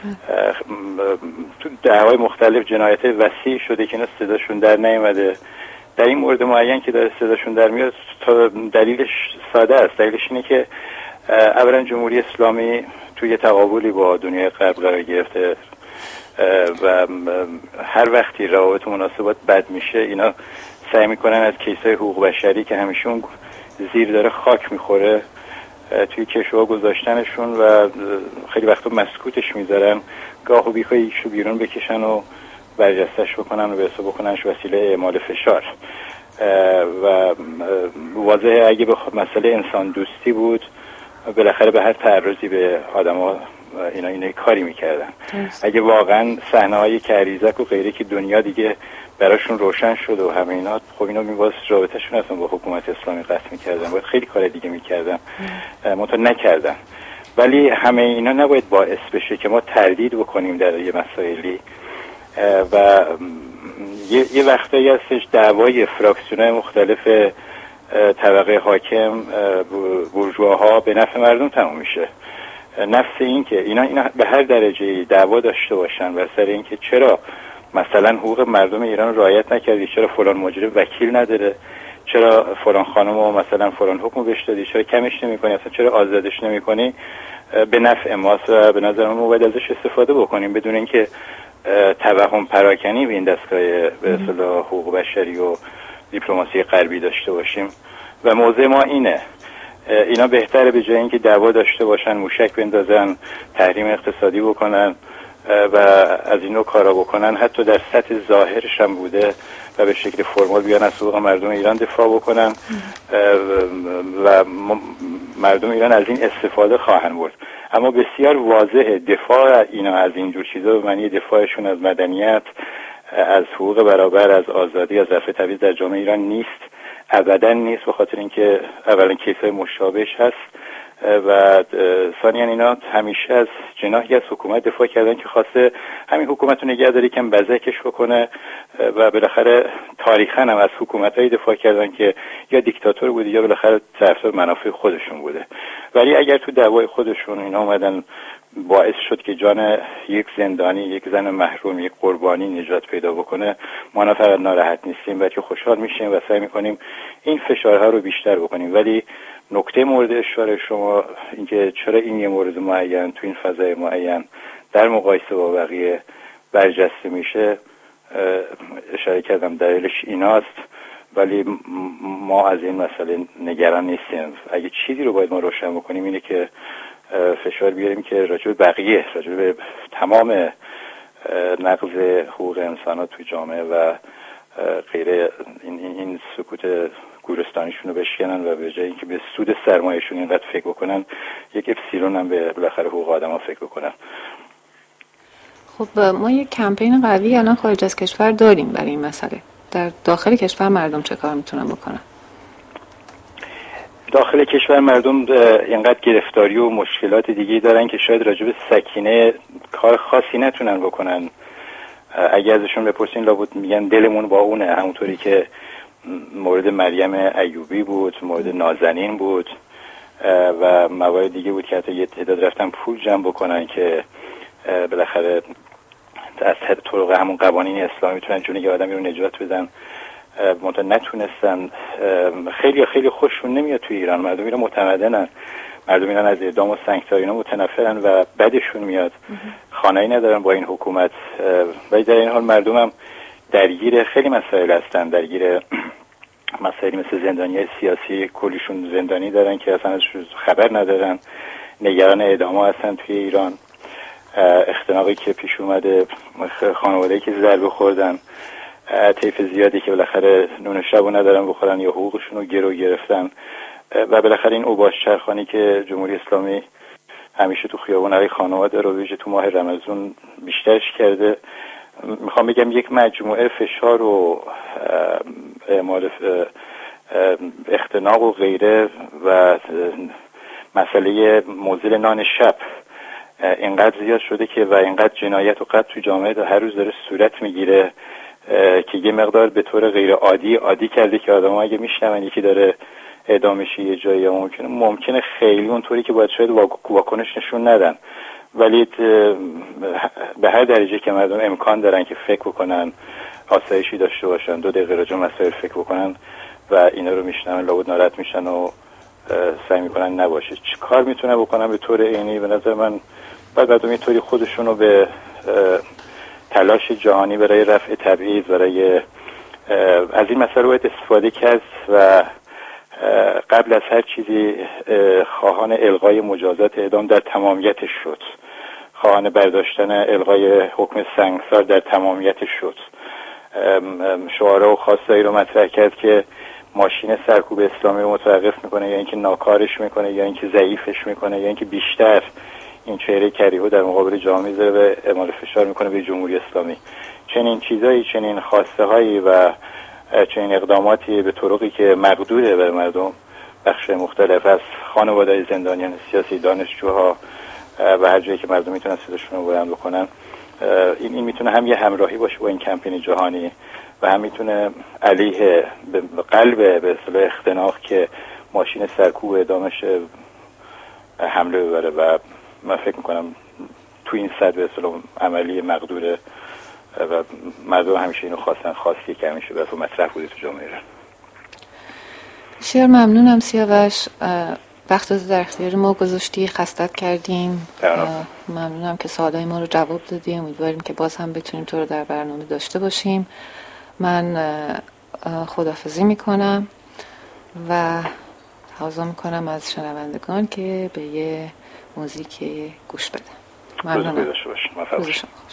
تو دعوای مختلف جنایت وسیع شده که اینا صداشون در نیامده. در این مورد معین که داره صداشون در میاد، تا دلیلش ساده است. دلیلش اینه که اولا جمهوری اسلامی توی تقابلی با دنیای غرب قرار گرفته و هر وقتی روابط و مناسبات بد میشه اینا سعی میکنن از کیسای حقوق بشری که همیشون زیر داره خاک میخوره توی کشوها گذاشتنشون و خیلی وقتا مسکوتش میذارن، گاه و بیخواه یکشو بیرون بکشن و برجستش بکنن و به حساب بکننش وسیله اعمال فشار. و واضحه اگه به مسئله انسان دوستی بود بالاخره به هر تعرضی به آدما اینا کاری میکردن. اگه واقعا صحنه‌های کریزک و غیره که دنیا دیگه براشون روشن شد و همه اینا، خب اینا میواس رابطه‌شون اصلا با حکومت اسلامی قطع میکردن، باید خیلی کار دیگه میکردن، منتها نکردن. ولی همه اینا نباید باعث بشه که ما تردید بکنیم در یه مسائلی و یه وقتایی هستش دعوای فراکسیون‌های مختلف طبقه حاکم، بورژواها به نفع مردم تموم میشه. نفس این که اینا به هر درجه دعوا داشته باشن و سر این که چرا مثلا حقوق مردم ایران رعایت نکردی، چرا فلان مجرم وکیل نداره، چرا فلان خانم مثلا فلان حکم بهش دادی، چرا کمش نمی‌کنی، اصلا چرا آزادش نمی‌کنی، به نفع ماست و به نظر من باید ازش استفاده بکنیم بدون اینکه توهم پراکنی به این دستگاه به اصطلاح حقوق بشری و دیپلماسی غربی داشته باشیم. و موضع ما اینه، اینا بهتره به جای اینکه دعوا داشته باشن، موشک بندازن، تحریم اقتصادی بکنن و از این نوع کارا بکنن، حتی در سطح ظاهرش هم بوده و به شکل فرمال بیان از حقوق مردم ایران دفاع بکنن و مردم ایران از این استفاده خواهند برد. اما بسیار واضحه دفاع اینا از اینجور چیزا به معنی دفاعشون از مدنیت، از حقوق برابر، از آزادی، از رفع تبعیض در جامعه ایران نیست، ابدا نیست، به خاطر اینکه اولا کیسای مشابهش هست و ثانیاً اینا همیشه از جناحی از حکومت دفاع کردن که خواسته همین حکومت رو نگه داره، کم بزکش بکنه و بالاخره تاریخاً هم از حکومت‌های دفاع کردن که یا دیکتاتور بوده یا بالاخره طرفدار منافع خودشون بوده. ولی اگر تو دعوای خودشون اینا اومدن باعث شد که جان یک زندانی، یک زن محروم، یک قربانی نجات پیدا بکنه، ما نه فقط ناراحت نیستیم بلکه خوشحال میشیم و سعی میکنیم این فشارها رو بیشتر بکنیم. ولی نکته مورد اشاره شما اینکه چرا این یه مورد معین تو این فضای معین در مقایسه با بقیه برجسته میشه، اشاره کردم دلیلش ایناست، ولی ما از این مسئله نگران نیستیم. اگه چیزی رو باید ما روشن بکنیم اینه که فشار بیاریم که راجع به بقیه، راجع به تمام نقض حقوق انسانات توی جامعه و غیره این سکوت گورستانیشون رو بشکنن و به جای اینکه به سود سرمایه‌شون اینقدر فکر بکنن، یک اپسیلون هم به بالاخره حقوق آدم‌ها فکر بکنن. خب ما یک کمپین قوی الان خارج از کشور داریم برای این مسئله. در داخل کشور مردم چه کار میتونن بکنن؟ داخل کشور مردم اینقدر گرفتاری و مشکلات دیگه دارن که شاید راجع به سکینه کار خاصی نتونن بکنن. اگه ازشون بپرسین لابد میگن دلمون با اونه، همونطوری که مورد مریم ایوبی بود، مورد نازنین بود و موارد دیگه بود که حتی یه تعداد رفتن پول جمع بکنن که بالاخره از طرق همون قوانین اسلامی میتونن جون یه آدمی رو نجات بدن، منتها نتونستن. خیلی خوششون نمیاد توی ایران، مردم ایران متمدنن، مردم ایران از اعدام و سنگسار اینا متنفرن و بدشون میاد، خانه‌ای ندارن با این حکومت. ولی در این حال مردم هم درگیر خیلی مسائل هستن، درگیر مسائلی مثل زندانیای سیاسی، کلیشون زندانی دارن که اصلا ازش خبر ندارن، نگران اعدام هستن توی ایران، اختناقی که پیش اومده، خانواده‌ای که ضربه خوردن، طیف زیادی که بالاخره نون شبو ندارن بخورن یا حقوقشون رو گرو گرفتن و بالاخره این اوباش چرخانی که جمهوری اسلامی همیشه تو خیابون‌های خانواده رو ویژه تو ماه رمضان بیشترش کرده. میخوام بگم یک مجموعه فشار و اعمال اختناق و غیره و مسئله موزل نان شب اینقدر زیاد شده که و اینقدر جنایت و قتل تو جامعه هر روز داره صورت میگیره که یه مقدار به طور غیر عادی کرده که آدم‌ها اگه میشنون یکی داره اعدام میشه یه جایی ممکنه خیلی اونطوری که باید شاید واکنش نشون ندن، ولی به هر درجه که مردم امکان دارن که فکر بکنن، آسایشی داشته باشن، 2 دقیقه راجع به مسائل فکر بکنن و اینا رو میشنون لابد ناراحت میشن و سعی میکنن نباشه. چه کار میتونن بکنن به طور عینی؟ به نظر من باید مردم اینطوری خودشونو به تلاش جهانی برای رفع تبعیض، برای از این مسئله باید استفاده کرد و قبل از هر چیزی خواهان الغای مجازات اعدام در تمامیتش شد، خواهان برداشتن الغای حکم سنگسار در تمامیتش شد، شعارها و خواستایی رو مطرح کرد که ماشین سرکوب اسلامی رو متوقف میکنه یا اینکه ناکارش میکنه یا اینکه ضعیفش میکنه یا اینکه بیشتر این چهره کریهو در مقابل جامعه میذاره و اعمال فشار میکنه به جمهوری اسلامی. چنین چیزایی، چنین خواسته هایی و چنین اقداماتی به طرقی که مقدوره برای مردم، بخش مختلف از خانواده‌های زندانیان سیاسی، دانشجوها و هر جایی که مردم میتونن صداشون رو بلند بکنن، این میتونه هم یه همراهی باشه با این کمپین جهانی و هم میتونه علیه قلب به اصطلاح اختناق که ماشین سرکوب اعدامش حمله ببره و من فکر میکنم تو این صد به اصطلاح عملی مقدوره و مردم همیشه اینو خواستن، خواستی که همیشه به اصطلاح مطرح بوده تو جامعه ایران. بسیار ممنونم سیاوش، وقتت در اختیار ما گذاشتی، خستت کردیم. ممنونم که سوالای ما رو جواب دادی. امیدواریم که باز هم بتونیم تو رو در برنامه داشته باشیم. من خداحافظی میکنم و تقاضا میکنم از شنوندگان که به یه موزیک گوش بدن. ممنونم. روز شما خوش.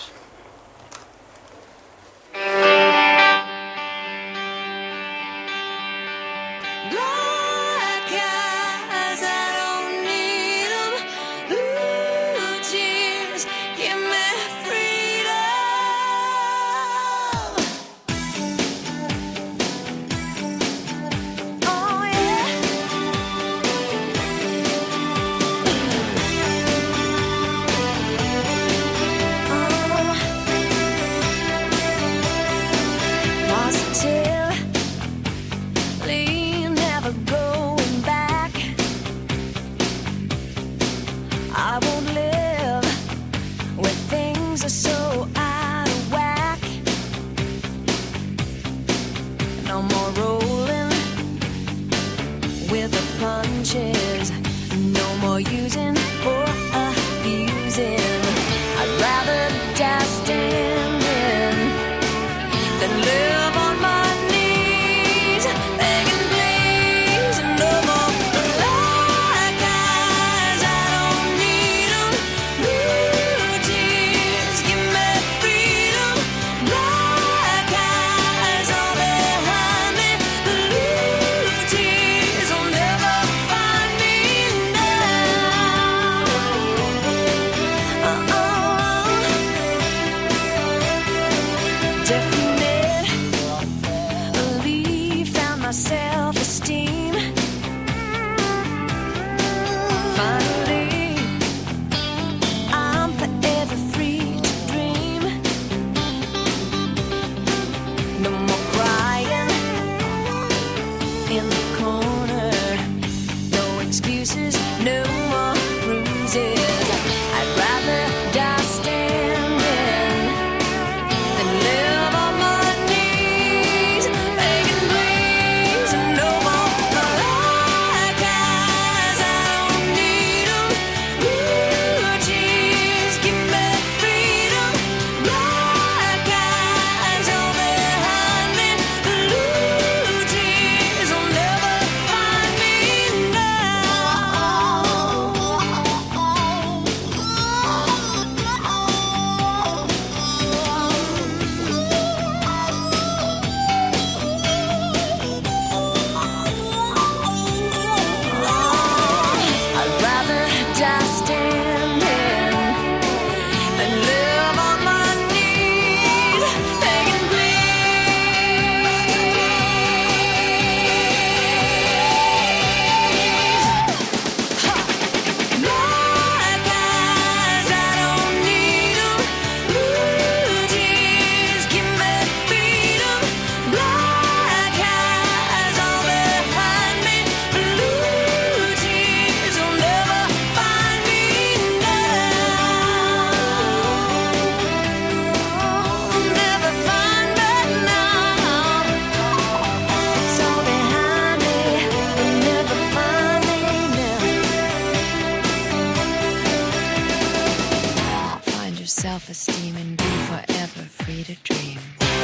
Self-esteem and be forever free to dream.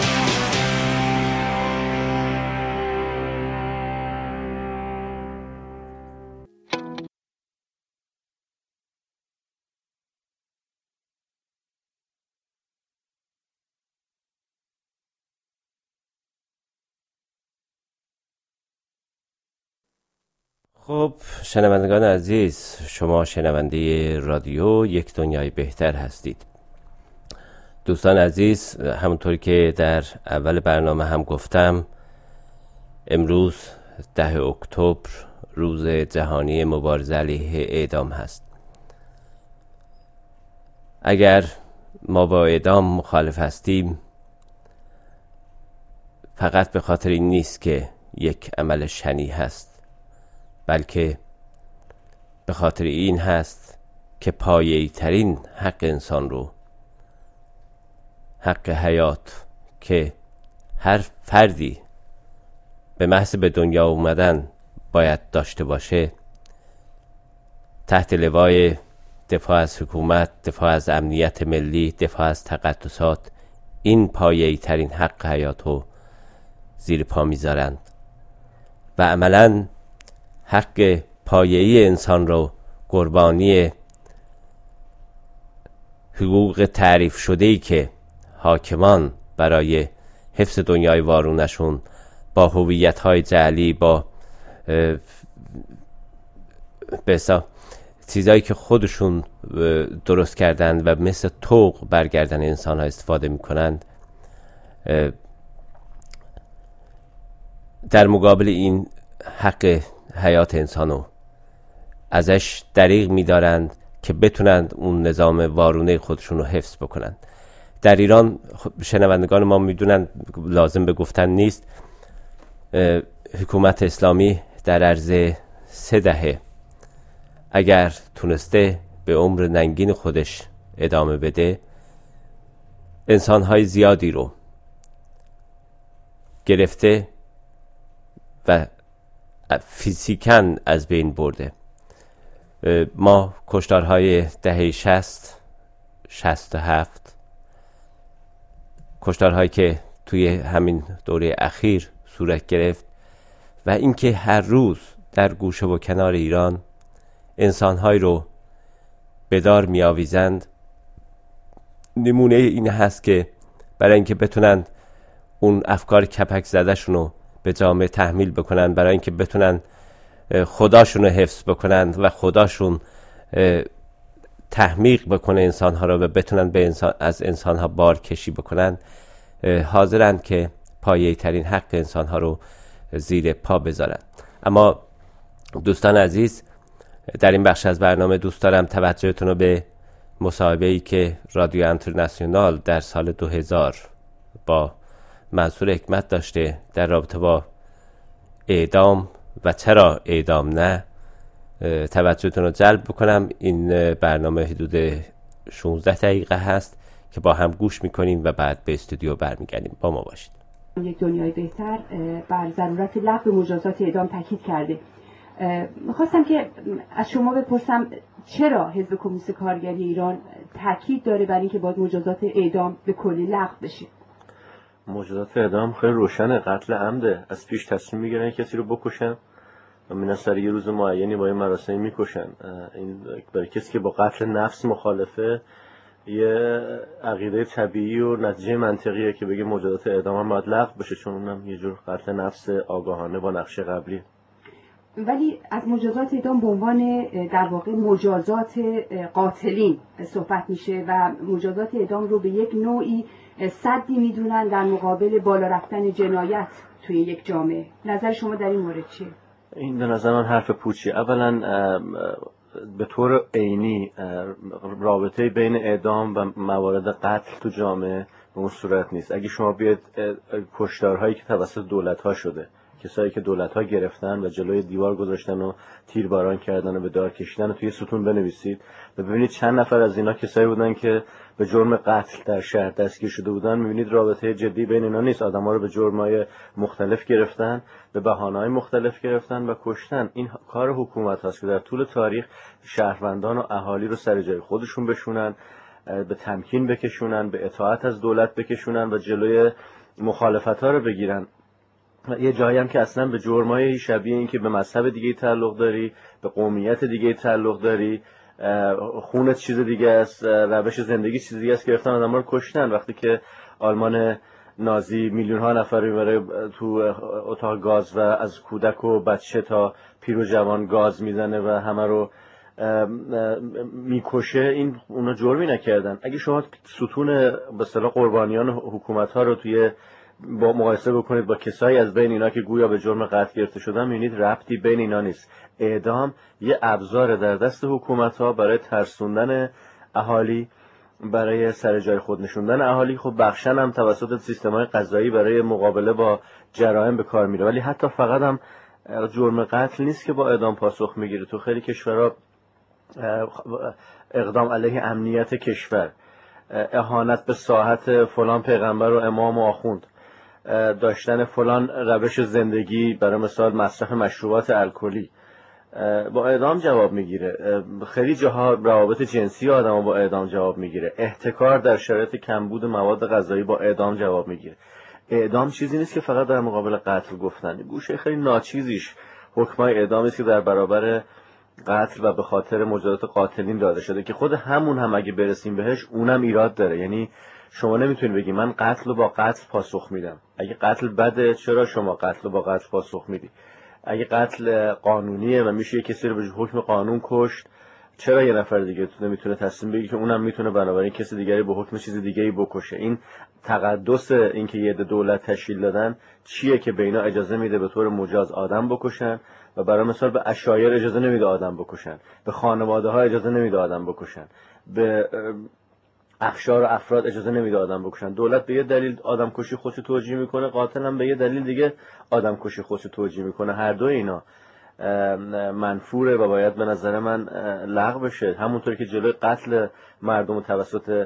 خب شنوندگان عزیز، شما شنونده رادیو یک دنیای بهتر هستید. دوستان عزیز، همونطوری که در اول برنامه هم گفتم، امروز 10 اکتبر روز جهانی مبارزه علیه اعدام هست. اگر ما با اعدام مخالف هستیم، فقط به خاطر این نیست که یک عمل شنی هست، بلکه به خاطر این هست که پایه‌ای ترین حق انسان رو، حق حیات، که هر فردی به محض به دنیا اومدن باید داشته باشه تحت لوای دفاع از حکومت، دفاع از امنیت ملی، دفاع از تقدسات این پایه‌ای ترین حق حیاتو زیر پا میذارند و عملاً حق پایه‌ای انسان رو قربانی حقوق تعریف شده‌ای که حاکمان برای حفظ دنیای وارونشون با هویت‌های جعلی، با بسا چیزایی که خودشون درست کردن و مثل طوق برگردن انسان‌ها استفاده می‌کنند، در مقابل این حق حیات انسانو ازش دریغ می‌دارند که بتونند اون نظام وارونه خودشون رو حفظ بکنند. در ایران شنوندگان ما میدونن، لازم به گفتن نیست، حکومت اسلامی در عرض 3 دهه اگر تونسته به عمر ننگین خودش ادامه بده، انسان‌های زیادی رو گرفته و فیزیکاً از بین برده. ما کشتارهای دهه 67 کشتارهایی که توی همین دوره اخیر صورت گرفت و اینکه هر روز در گوشه و کنار ایران انسان‌هایی رو به دار می‌آویزند، نمونه این هست که برای اینکه بتونن اون افکار کپک زده‌شون رو به جامعه تحمیل بکنن، برای اینکه بتونن خداشون رو حفظ بکنن و خداشون تحمیق بکنه انسان‌ها رو و بتونن از انسان‌ها بار کشی بکنن، حاضرند که پایه‌ای ترین حق انسان‌ها رو زیر پا بذارن. اما دوستان عزیز، در این بخش از برنامه دوست دارم توجهتون رو به مصاحبه‌ای که رادیو اینترنشنال در سال 2000 با منصور حکمت داشته در رابطه با اعدام و چرا اعدام نه توجهتون رو جلب بکنم. این برنامه حدود 16 دقیقه هست که با هم گوش میکنیم و بعد به استودیو برمیگردیم. با ما باشید. یک دنیای بهتر بر ضرورت لغو مجازات اعدام تاکید کرده. میخواستم که از شما بپرسم چرا حزب کمونیست کارگری ایران تاکید داره بر اینکه باید مجازات اعدام به کلی لغو بشه؟ مجازات اعدام خیلی روشنه، قتل عمده. از پیش تصمیم میگیرن کسی رو بکشن و من سر یه روز معینی با این مراسمی میکشن. این برای کسی که با قتل نفس مخالفه یه عقیده طبیعی و نتیجه منطقیه که بگه مجازات اعدام هم باید لغو بشه، چون اونم یه جور قتل نفس آگاهانه با نقشه قبلی. ولی از مجازات اعدام به عنوان در واقع مجازات قاتلین صحبت میشه و مجازات اعدام رو به یک نوعی سدی میدونن در مقابل بالا رفتن جنایت توی یک جامعه. نظر شما در این مورد چیه؟ این به نظر من حرف پوچی. اولا به طور عینی رابطه بین اعدام و موارد قتل تو جامعه به اون صورت نیست. اگه شما بیاید کشتارهایی که توسط دولت‌ها شده، کسایی که دولت‌ها گرفتن و جلوی دیوار گذاشتن و تیرباران کردن و به دار کشیدن و توی ستون بنویسید و ببینید چند نفر از اینا کسایی بودن که به جرم قتل در شهر دستگیر شده بودن، می‌بینید رابطه جدی بین اینا نیست. آدم‌ها رو به جرم‌های مختلف گرفتن، به بهانه‌های مختلف گرفتن و کشتن. این کار حکومت هست که در طول تاریخ شهروندان و اهالی رو سر جای خودشون بشونن، به تمکین بکشونن، به اطاعت از دولت بکشونن و جلوی مخالفت‌ها رو بگیرن. یه جایی هم که اصلا به جرمای شبیه این که به مذهب دیگه تعلق داری، به قومیت دیگه تعلق داری، خونت چیز دیگه است، روش زندگی چیز دیگه است، گرفتن آدم‌ها رو کشتن. وقتی که آلمان نازی میلیون‌ها نفر رو میبره تو اتاق گاز و از کودک و بچه تا پیر و جوان گاز میزنه و همه رو میکشه، این اونا جرمی نکردن. اگه شما ستون به اصطلاح قربانیان حکومت‌ها رو توی با مقایسه بکنید با کسایی از بین اینا که گویا به جرم قتل گرفته شدن، می‌بینید ربطی بین اینا نیست. اعدام یه ابزار در دست حکومت‌ها برای ترسوندن اهالی، برای سر جای خود نشوندن اهالی. خب بخشن هم توسط سیستم‌های قضایی برای مقابله با جرایم به کار میره، ولی حتی فقط هم جرم قتل نیست که با اعدام پاسخ میگیره. تو خیلی کشورها اقدام علیه امنیت کشور، اهانت به ساحت فلان پیغمبر و امام و آخوند، داشتن فلان روش زندگی، برای مثال مصرف مشروبات الکلی، با اعدام جواب میگیره. خیلی جاها روابط جنسی آدم با اعدام جواب میگیره. احتکار در شرایط کمبود مواد غذایی با اعدام جواب میگیره. اعدام چیزی نیست که فقط در مقابل قتل گفتن، گوشه خیلی ناچیزیش حکمای اعدامی است که در برابر قتل و به خاطر مجازات قاتلین داده شده که خود همون هم اگه برسیم بهش اونم ایراد داره. یعنی شما نمیتونید بگی من قتل رو با قتل پاسخ میدم. اگه قتل بده چرا شما قتل رو با قتل پاسخ میدی؟ اگه قتل قانونیه و میشه یه کسی رو به حکم قانون کشت، چرا یه نفر دیگه نمیتونه تصمیم بگیره که اونم میتونه بنابراین کسی دیگری به حکم چیز دیگه‌ای بکشه؟ این تقدس این که یه دولت تشکیل دادن چیه که به اینا اجازه میده به طور مجاز آدم بکشن و برای مثال به عشایر اجازه نمیده آدم بکشن، به خانواده ها اجازه نمیده آدم بکشن، به اقشار و افراد اجازه نمیده آدم بکشن. دولت به یه دلیل آدم کشی خودش توجیه میکنه، قاتل هم به یه دلیل دیگه آدم کشی خودش توجیه میکنه. هر دو اینا منفوره و باید به نظر من لغو بشه. همونطور که جلوی قتل مردم توسط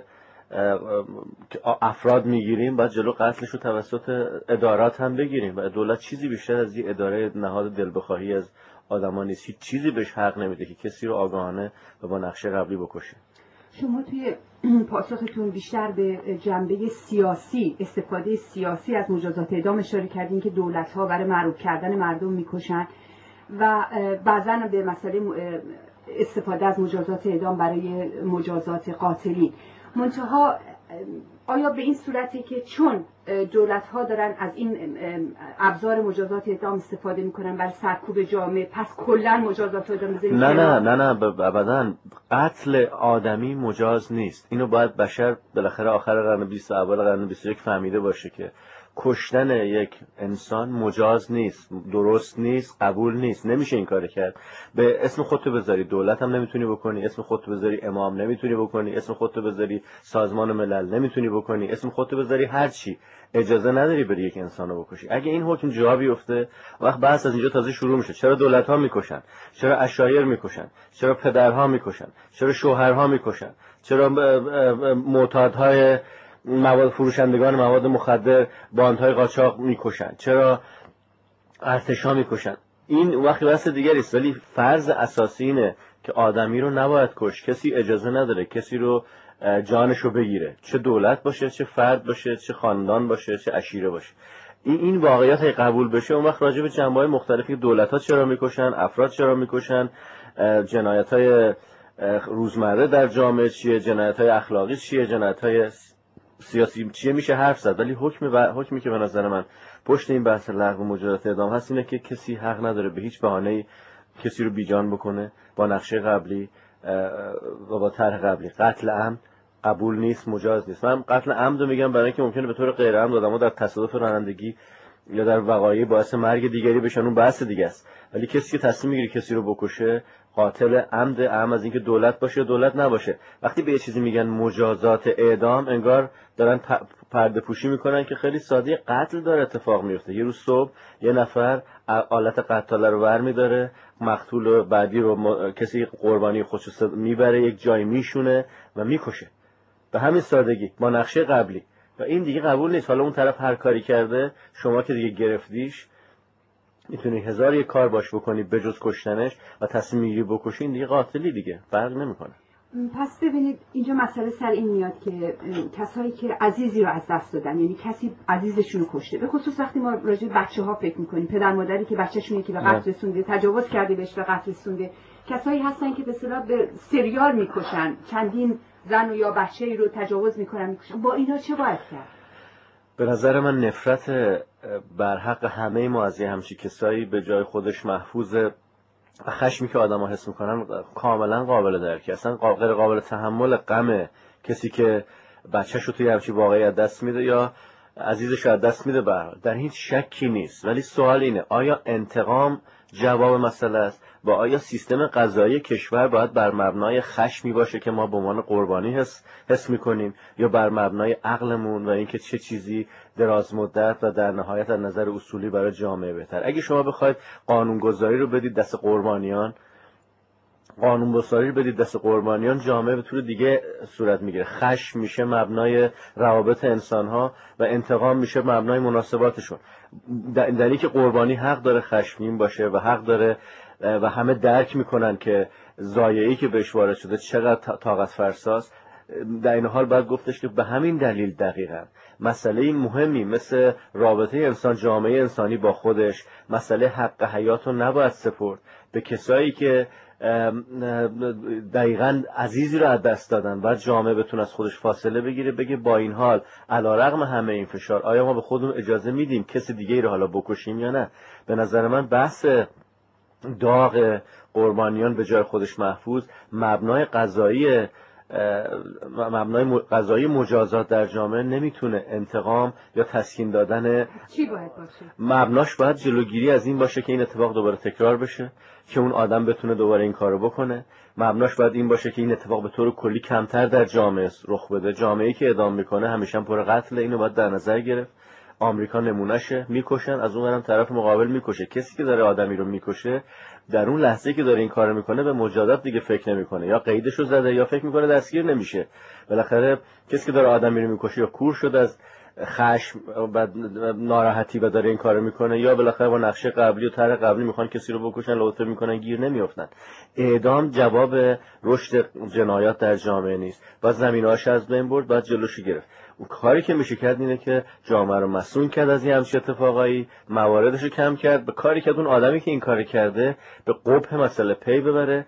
افراد میگیریم، باید جلو قتلش رو توسط ادارات هم بگیریم و دولت چیزی بیشتر از یه اداره نهاد دل بخواهی از آدما نیست. هیچ چیزی بهش حق نمیده که کسی رو آگاهانه و با نقشه قبلی بکشه. شما توی پاسختون بیشتر به جنبه سیاسی، استفاده سیاسی از مجازات اعدام اشاره کردین که دولت‌ها برای معروف کردن مردم میکشن و بعضاً به مسئله استفاده از مجازات اعدام برای مجازات قاتلین. منتها آیا به این صورتی که چون دولت‌ها دارن از این ابزار مجازات اعدام استفاده میکنن برای سرکوب جامعه، پس کلا مجازات اعدام بذاریم؟ نه ابداً. قتل آدمی مجاز نیست. اینو باید بشر بالاخره آخر قرن 20 و اول قرن 21 فهمیده باشه که کشتن یک انسان مجاز نیست، درست نیست، قبول نیست، نمیشه این کار کرد. به اسم خودتو بذاری دولت هم نمیتونی بکنی، اسم خودتو بذاری امام نمیتونی بکنی، اسم خودتو بذاری سازمان ملل نمیتونی بکنی، اسم خودتو بذاری هر چی، اجازه نداری بری یک انسانو بکشی. اگه این حکم جا بیفته، وقت بحث از اینجا تازه شروع میشه. چرا دولت‌ها میکشن؟ چرا عشایر میکشن؟ چرا پدرها میکشن؟ چرا شوهرها میکشن؟ چرا معتادهای مواد فروشندگان مواد مخدر، باندهای قاچاق میکشن؟ چرا ارتشا میکشن؟ این وقتی بحث دیگری است، ولی فرض اساسی اینه که آدمی رو نباید کشت. کسی اجازه نداره کسی رو جانشو بگیره، چه دولت باشه، چه فرد باشه، چه خاندان باشه، چه عشیره باشه. این واقعیت قبول بشه، اون وقت راجع به جنبه‌های مختلفی دولت‌ها چرا میکشن، افراد چرا میکشن، جنایت‌های روزمره در جامعه چیه، جنایت‌های اخلاقی چیه، جنایت‌های سیاسی چیه، میشه حرف زد. ولی حکمی که به نظر من پشت این بحث لغو مجازات اعدام هست اینه که کسی حق نداره به هیچ بهانه‌ای کسی رو بیجان بکنه با نقشه قبلی و با طرح قبلی. قتل عمد قبول نیست، مجاز نیست. من قتل عمد رو میگم برای اینکه ممکنه به طور غیر عمد آدم‌ها در تصادف رانندگی یا در وقایع باعث مرگ دیگری بشن، اون بحث دیگه است. ولی کسی که تصمیم میگیره کسی رو بکشه، قاتل عمد، اهم از اینکه دولت باشه یا دولت نباشه. وقتی به یه چیزی میگن مجازات اعدام، انگار دارن پرده پوشی میکنن که خیلی ساده قتل داره اتفاق میفته. یه روز صبح یه نفر آلت قتاله رو برمی‌داره، مقتول بعدی رو کسی قربانی خودش میبره یک جای میشونه و میکشه. به همین سادگی با نقشه قبلی. و این دیگه قبول نیست. حالا اون طرف هر کاری کرده، شما که دیگه گرفتیش، میتونی هزار یک کار باش بکنی بجز کشتنش و تصمیم میگیری بکشی، این دیگه قاتلی دیگه، فرق نمیکنه. پس ببینید اینجا مسئله سر این میاد که کسایی که عزیزی رو از دست دادن، یعنی کسی عزیزشون رو کشته، به خصوص وقتی ما راجع به بچه‌ها فکر می‌کنیم، پدر مادری که بچه‌شون یکی به قتل رسونده، تجاوز کرده بهش به قتل رسونده، کسایی هستن که به اصطلاح به سریال میکشن، چندین زن و یا بچه‌ای رو تجاوز میکنن. با اینا چه باید کرد؟ به نظر من نفرت بر حق همه ما از همچین کسایی به جای خودش محفوظه و خشمی که آدم ها حس میکنن کاملا قابل درکی. اصلا غیر قابل تحمل غم کسی که بچه‌ش رو توی همچین واقعیت دست میده یا عزیزش رو از دست میده. در هیچ شکی نیست. ولی سوال اینه آیا انتقام جواب مسئله است؟ و آیا سیستم قضایی کشور باید بر مبنای خشمی باشه که ما به عنوان قربانی حس میکنیم، یا بر مبنای عقلمون و اینکه چه چیزی دراز مدت و در نهایت از نظر اصولی برای جامعه بهتر؟ اگه شما بخواید قانونگذاری رو بدید دست قربانیان، قانون‌گذاری بدید دست قربانیان، جامعه به طور دیگه صورت میگیره. خشم میشه مبنای روابط انسان‌ها و انتقام میشه مبنای مناسباتشون. دلیلی که قربانی حق داره خشمگین باشه و حق داره و همه درک میکنن که ضایعه‌ای که بهش وارد شده چقدر طاقت فرساست، در این حال باید گفتش که به همین دلیل دقیقاً مسئله مهمی مثل رابطه انسان، جامعه انسانی با خودش، مسئله حق حیات رو نباید سپرد به کسایی که دقیقاً عزیزی رو از دست دادن. بعد جامعه بتونه از خودش فاصله بگیره، بگه با این حال علیرغم همه این فشار آیا ما به خودمون اجازه میدیم کسی دیگه رو حالا بکشیم یا نه؟ به نظر من بحث داغ قربانیان به جای خودش محفوظ مبنای قضایی مجازات در جامعه نمیتونه انتقام یا تسکین دادن چی باید باشه؟ مبناش باید جلوگیری از این باشه که این اتفاق دوباره تکرار بشه، که اون آدم بتونه دوباره این کارو بکنه. مبناش باید این باشه که این اتفاق به طور کلی کمتر در جامعه رخ بده. جامعه‌ای که اعدام میکنه همیشه پر قتل، اینو باید در نظر گرفت. آمریکا نمونهشه، میکشن، از اونورم طرف مقابل میکشه. کسی که داره آدمی رو میکشه در اون لحظه که داره این کارو میکنه به مجازات دیگه فکر نمیکنه، یا قیدشو زده یا فکر میکنه دستگیر نمیشه. بالاخره کسی که داره آدمی رو میکشه یا کور شده از خشم و ناراحتی و داره این کارو میکنه، یا بالاخره با نقشه قبلی و طرح قبلی میخوان کسی رو بکشن، لطفه میکنن، گیر نمیافتن. اعدام جواب رشد جنایات در جامعه نیست. باید زمینه‌هاش از بین برد، باید جلوشو گرفت. اون کاری که میشه کرد اینه که جامعه رو مسئول کرد از این همچین اتفاقایی، مواردش رو کم کرد، به کاری که اون آدمی که این کار کرده به قبح مسئله پی ببره،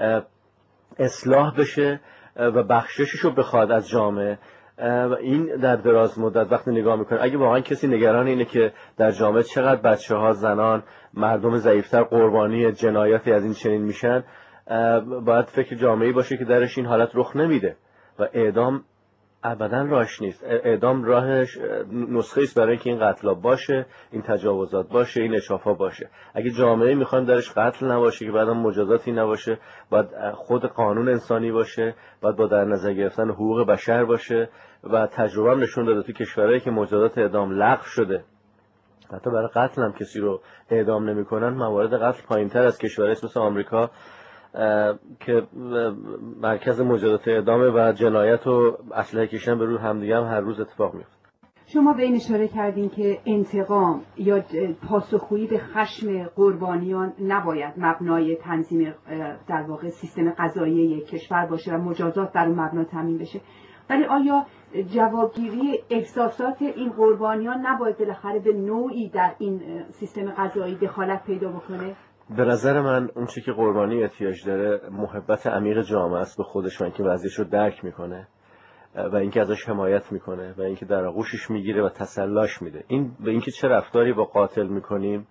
اصلاح بشه و بخششش رو بخواد از جامعه. و این در دراز مدت وقتی نگاه میکنه، اگه واقعا کسی نگران اینه که در جامعه چقدر بچه‌ها، زنان، مردم ضعیف‌تر قربانی جنایاتی از این چنین میشن، باید فکر جامعه‌ای باشه که درش این حالت رخ نمیده و اعدام ابداً راهش نیست. اعدام راهش نسخه است برای اینکه این قتل‌ها باشه، این تجاوزات باشه، این اشراف‌ها باشه. اگه جامعه میخوان درش قتل نباشه که بعداً مجازاتی نباشه، باید خود قانون انسانی باشه، باید با در نظر گرفتن حقوق بشر باشه. و تجربه هم نشون داده تو کشورهایی که مجازات اعدام لغو شده، حتی برای قتل هم کسی رو اعدام نمی‌کنن، موارد قتل پایین‌تر از کشورهایی مثل آمریکا که مرکز مجازات اعدام و جنایت و اسلحه کشیدن به روی همدیگه هم هر روز اتفاق میفته. شما به این اشاره کردین که انتقام یا پاسخگویی به خشم قربانیان نباید مبنای تنظیم در واقع سیستم قضایی یک کشور باشه و مجازات بر اون مبنا تامین بشه، ولی آیا جوابگیری احساسات این قربانیان نباید بالاخره به نوعی در این سیستم قضایی دخالت پیدا بکنه؟ به نظر من اون چیزی که قربانی احتیاج داره محبت عمیق جامعه است به خودش و اینکه وضعیتش رو درک میکنه و اینکه ازش حمایت میکنه و اینکه در آغوشش میگیره و تسلاش میده. این به اینکه چه رفتاری با قاتل میکنیم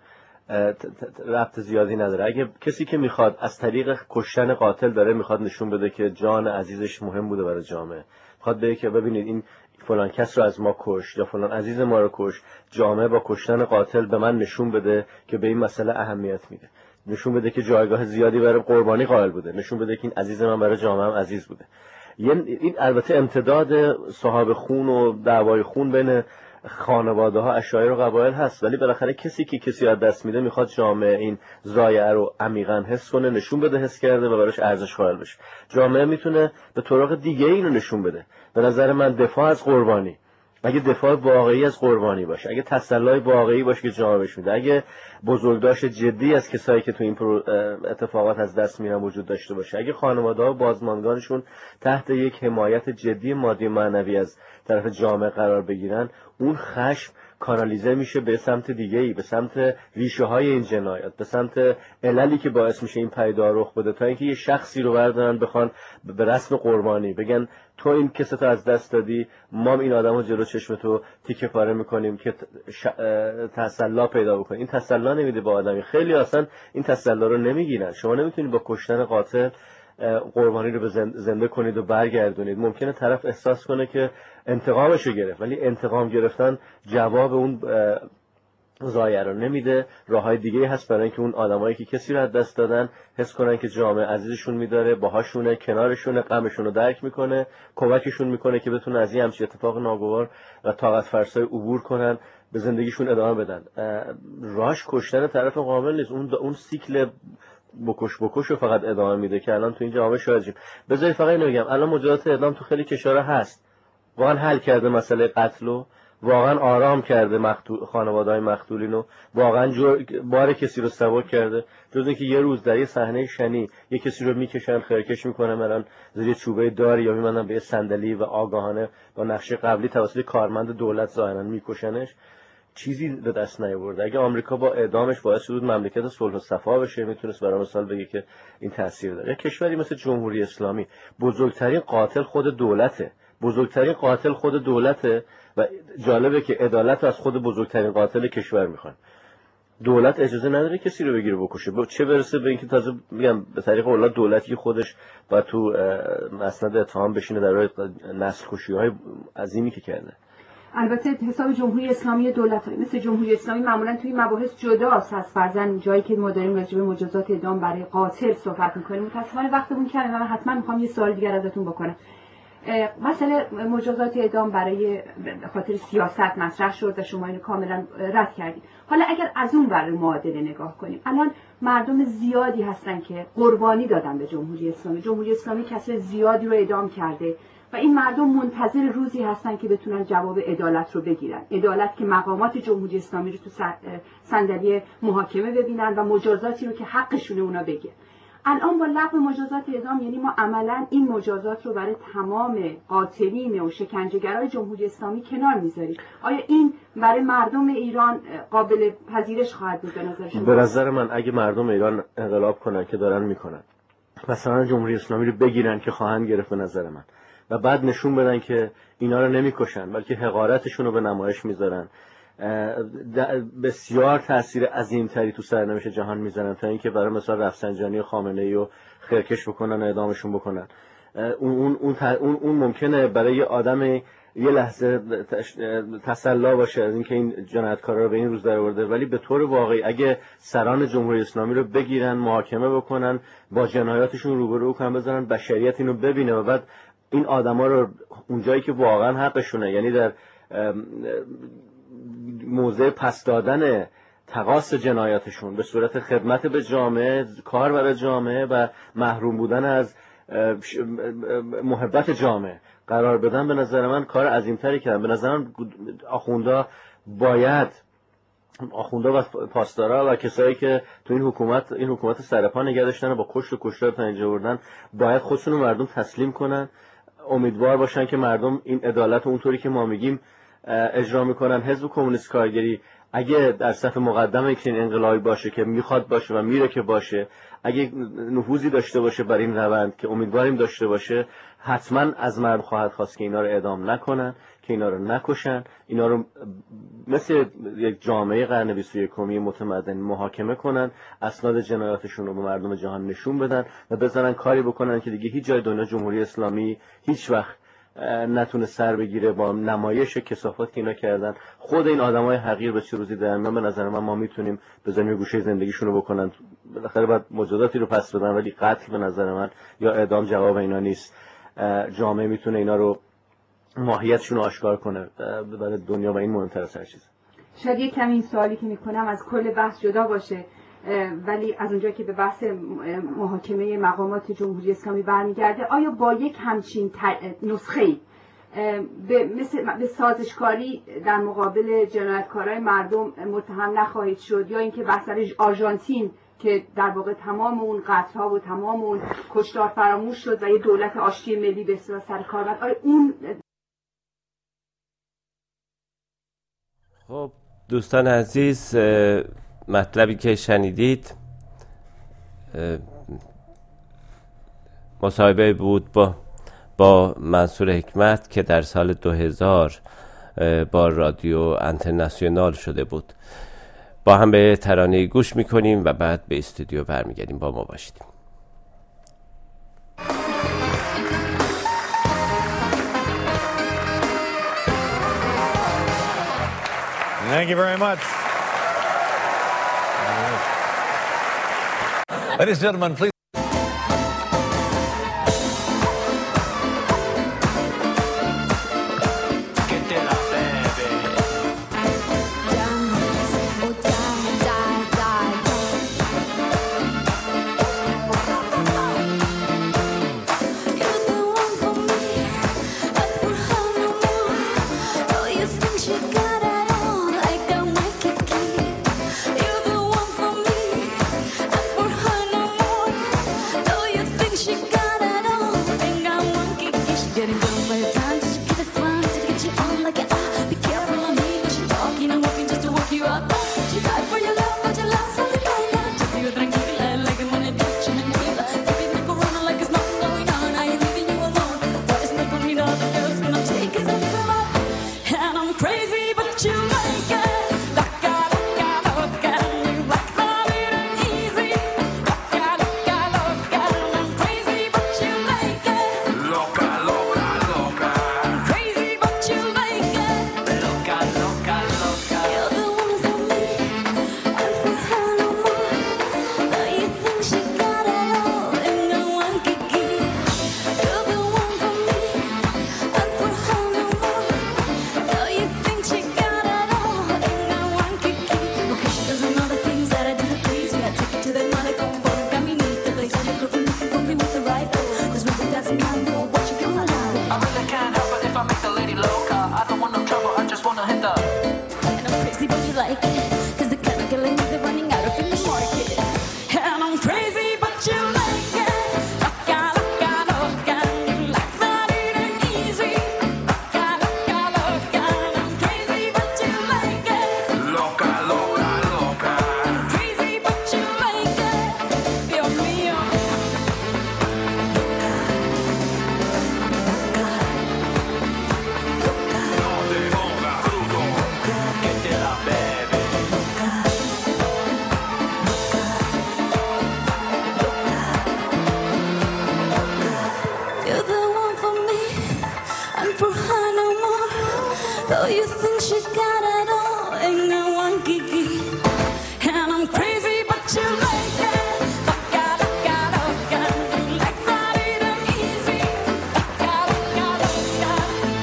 ربط زیادی نداره. اگه کسی که میخواد از طریق کشتن قاتل داره میخواد نشون بده که جان عزیزش مهم بوده برای جامعه، میخواد بگه که ببینید این فلان کس رو از ما کشت یا فلان عزیز ما رو کشت، جامعه با کشتن قاتل به من نشون بده که به این مسئله اهمیت میده، نشون بده که جایگاه زیادی برای قربانی قائل بوده، نشون بده که این عزیز من برای جامعه هم عزیز بوده. این البته امتداد صحاب خون و دعوای خون بین خانواده ها، عشایر و قبایل هست، ولی بالاخره کسی که کسی از دست میده میخواد جامعه این ضایعه رو عمیقاً حس کنه، نشون بده حس کرده و براش ارزش قائل بشه. جامعه میتونه به طرق دیگه اینو نشون بده. به نظر من دفاع از قربانی، اگه دفاع واقعی از قربانی باشه، اگه تسلای واقعی باشه که جامعه بهش میده، اگه بزرگداشت جدی از کسایی که تو این اتفاقات از دست میرن وجود داشته باشه، اگه خانواده‌ها و بازماندگانشون تحت یک حمایت جدی مادی و معنوی از طرف جامعه قرار بگیرن، اون خشم کانالیزه میشه به سمت دیگه‌ای، به سمت ریشه های این جنایات، به سمت عللی که باعث میشه این پیدا رخ بده، تا اینکه یه شخصی رو بردارن بخوان به رسم قربانی بگن تو این کستو از دست دادی، ما این آدمو جلو چشم تو تیکه پاره میکنیم که تسلا پیدا بکنیم. این تسلا نمیده به آدمی. خیلی اصلا این تسلا رو نمیگیرن. شما نمیتونید با کشتن قاتل قربانی رو زنده کنید و برگردونید. ممکنه طرف احساس کنه که انتقامش رو گرفت، ولی انتقام گرفتن جواب اون ضایعه رو نمیده. راههای دیگه هست برای اینکه اون آدمایی که کسی رو از دست دادن حس کنن که جامعه عزیزشون میداره، باهاشونه، کنارشونه، غمشون رو درک میکنه، کمکشون میکنه که بتونن از این همچین اتفاق ناگوار و طاقت فرسای عبور کنن، به زندگیشون ادامه بدن. راهش کشتن طرف مقابل نیست. اون سیکل بکش رو فقط ادامه میده که الان تو این جامعه شاهدیم. بذارید فقط اینو بگم، الان مجازات اعدام تو خیلی کشورها هست، واقعا حل کرده مسئله قتلو، واقعا آرام کرده خانواده‌های مقتولینو، واقعا بار کسی رو سبک کرده. جز اینکه یه روز در یه صحنه شنی یه کسی رو میکشن خرکش میکنن، الان زیر چوبه داری یا میمونن به صندلی و آگاهانه با نقشه قبلی توسط کارمند دولت ظاهرا میکشنش، چیزی به دست نیاورده. اگه آمریکا با اعدامش باعث شد مملکت صلح و صفا بشه، میتونست برای مثال بگه که این تاثیر داره. کشوری مثل جمهوری اسلامی بزرگترین قاتل خود دولته، و جالبه که عدالت از خود بزرگترین قاتل کشور میخوان. دولت اجازه نداره کسی رو بگیره بکشه، چه برسه به اینکه تازه میگم به طریق اولاد دولتی خودش با تو مسند اتهام بشینه در راه نسل کشی‌های عظیمی که کرده. البته حساب جمهوری اسلامی دولت‌های مثل جمهوری اسلامی معمولا توی مباحث جداست از فرضاً جایی که ما داریم راجع به مجازات اعدام برای قاتل صحبت می‌کنیم. متأسفانه وقتمون کمه و حتما می‌خوام یه سوال دیگر ازتون بکنم. مسئله مجازات اعدام برای خاطر سیاست مطرح شد و شما اینو کاملا رد کردید. حالا اگر از اون ور معادله نگاه کنیم، الان مردم زیادی هستن که قربانی دادن به جمهوری اسلامی. جمهوری اسلامی کسای زیادی رو اعدام کرده و این مردم منتظر روزی هستن که بتونن جواب عدالت رو بگیرن. عدالت که مقامات جمهوری اسلامی رو تو صندلی محاکمه ببینن و مجازاتی رو که حقشونه اونا بگه. الان با لغو مجازات اعدام یعنی ما عملا این مجازات رو برای تمام قاتلین و شکنجهگرای جمهوری اسلامی کنار میذاریم. آیا این برای مردم ایران قابل پذیرش خواهد بود به نظر شما؟ به نظر من اگه مردم ایران انقلاب کنن که دارن میکنن، مثلا جمهوری اسلامی رو بگیرن که خواهند گرفت به نظر من، و بعد نشون بدن که اینا رو نمیکشن بلکه حقارتشون رو به نمایش میذارن، بسیار تاثیر عظیمتری تو سرنوشت جهان میذارن تا اینکه برای مثلا رفسنجانی و خامنه‌ای رو خرکش بکنن و اعدامشون بکنن. اون ممکنه برای یه آدم یه لحظه تسلا باشه از اینکه این جنایتکارا رو به این روز در آورده، ولی به طور واقعی اگه سران جمهوری اسلامی رو بگیرن، محاکمه بکنن، با جنایاتشون روبرو کنن، بذارن بشریت اینو ببینه و بعد این آدما رو اونجایی که واقعا حقشونه، یعنی در موضع پس دادن تقاص جنایاتشون به صورت خدمت به جامعه، کار برای جامعه و محروم بودن از محبت جامعه قرار بدن، به نظر من کار عظیمتری کردن. به نظر من آخوندا و پاسدارا و کسایی که تو این حکومت سرپا نگه داشتن و با کشت و کشتار تا اینجا بردن باید خودشون رو مردم تسلیم کنن، امیدوار باشن که مردم این عدالت اونطوری که ما میگیم اجرا میکنن. حزب کمونیست کارگری اگه در صف مقدم یک انقلابی باشه که میخواد باشه و میره که باشه، اگه نفوذی داشته باشه بر این روند که امیدواریم داشته باشه، حتما از مردم خواهد خواست که اینا رو اعدام نکنن، که اینا رو نکشن، اینا رو مثل یک جامعه قرن 21 متمدن محاکمه کنن، اسناد جنایاتشون رو به مردم جهان نشون بدن و بزنن کاری بکنن که دیگه هیچ جای دنیا جمهوری اسلامی هیچ وقت نتونه سر بگیره با نمایش کثافت که اینا کردن. خود این آدمای حقیر به چه روزی درمیان، به نظر من ما میتونیم بزنیم گوشه زندگیشون رو بکنن. بالاخره باید مجازاتی رو پس بدن، ولی قتل به نظر من یا اعدام جواب اینا نیست. جامعه میتونه اینا رو ماهیتشون رو آشکار کنه برای دنیا و این مهمتر از هر چیز. شاید یک کمی این سوالی که میکنم از کل بحث جدا باشه، ولی از اونجا که به بحث محاکمه مقامات جمهوری اسلامی برمیگرده، آیا با یک همچین نسخه‌ای به سازشکاری در مقابل جنایتکارای مردم متهم نخواهید شد، یا اینکه بحث آرژانتین که در واقع تمام اون قتل‌ها و تمام اون کشتار فراموش شد و یه دولت آشتی ملی به اصطلاح سر کار رفت، آیا اون؟ خب دوستان عزیز، مطلبی که شنیدید مصاحبه بود با منصور حکمت که در سال 2000 با رادیو انترناسیونال شده بود. با هم به ترانه گوش میکنیم و بعد به استودیو برمیگردیم. با ما باشید. Thank you very much. Ladies and gentlemen, please. like it. Cause the kind of killing they're running out of in the market. And I'm crazy, but you like it. Loca, loca, loca. Like that it ain't easy. Loca, loca, loca. I'm crazy, but you like it. Loca, loca, loca. Crazy, but you like it. Dios mío. You're the one for me, and for her no more. Though you think she got it all, ain't no one kiki. And I'm crazy, but you like it. Loca, loca, loca. Like that it ain't easy. Loca, loca, loca.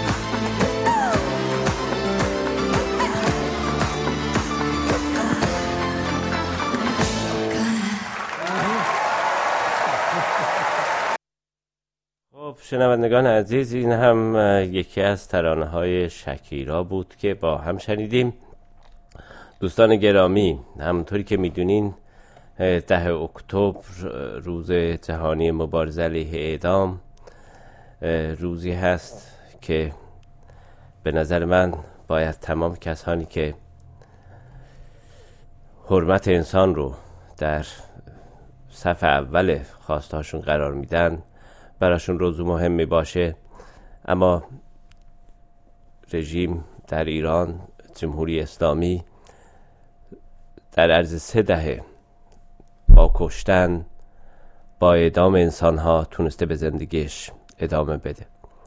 خب شنوندگان عزیز، این هم یکی از ترانه‌های شکیرا بود که با هم شنیدیم. دوستان گرامی، همونطوری که میدونین 10 اکتبر روز جهانی مبارزه علیه اعدام روزی هست که به نظر من باید تمام کسانی که حرمت انسان رو در صف اول خواستهاشون قرار میدن براشون روز مهمی باشه. اما رژیم در ایران، جمهوری اسلامی، در عرض 3 دهه با کشتن، با اعدام انسان ها تونسته به زندگیش ادامه بده.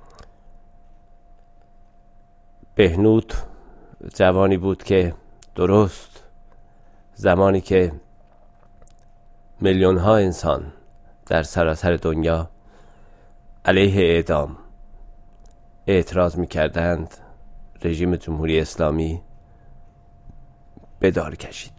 بهنود جوانی بود که درست زمانی که میلیون ها انسان در سراسر دنیا علیه اعدام اعتراض می‌کردند، رژیم جمهوری اسلامی به دار کشید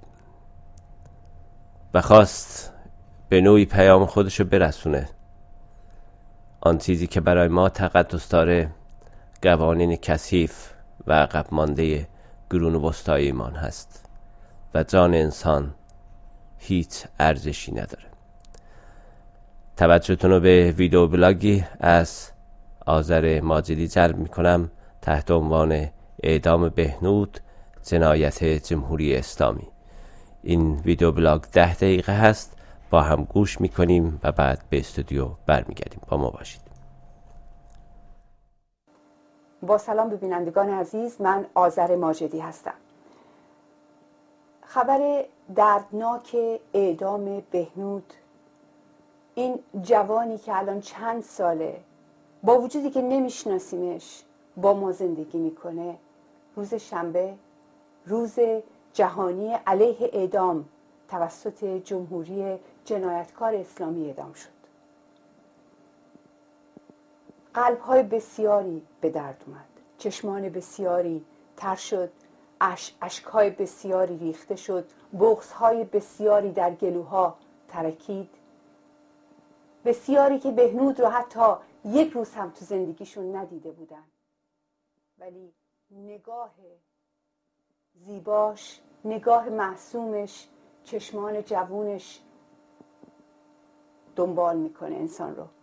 و خواست به نوعی پیام خودشو برسونه. آن چیزی که برای ما تقدس داره قوانین کثیف و عقب مانده قرون وسطای ایمان هست و جان انسان هیچ ارزشی نداره. توجهتون رو به ویدیو بلاگی از آذر ماجدی جلب میکنم تحت عنوان اعدام بهنود، جنایت جمهوری اسلامی. این ویدیو بلاگ 10 دقیقه هست، با هم گوش میکنیم و بعد به استودیو برمیگردیم. با ما باشید. با سلام به بینندگان عزیز، من آذر ماجدی هستم. خبر دردناک اعدام بهنود، این جوانی که الان چند ساله با وجودی که نمیشناسیمش با ما زندگی میکنه، روز شنبه، روز جهانی علیه اعدام توسط جمهوری جنایتکار اسلامی اعدام شد. قلب‌های بسیاری به درد اومد، چشمان بسیاری تر شد، اشک‌های بسیاری ریخته شد، بغض‌های بسیاری در گلوها ترکید. بسیاری که بهنود رو حتی یک روز هم تو زندگیشون ندیده بودن، ولی نگاه زیباش، نگاه معصومش، چشمان جوونش دنبال میکنه انسان رو.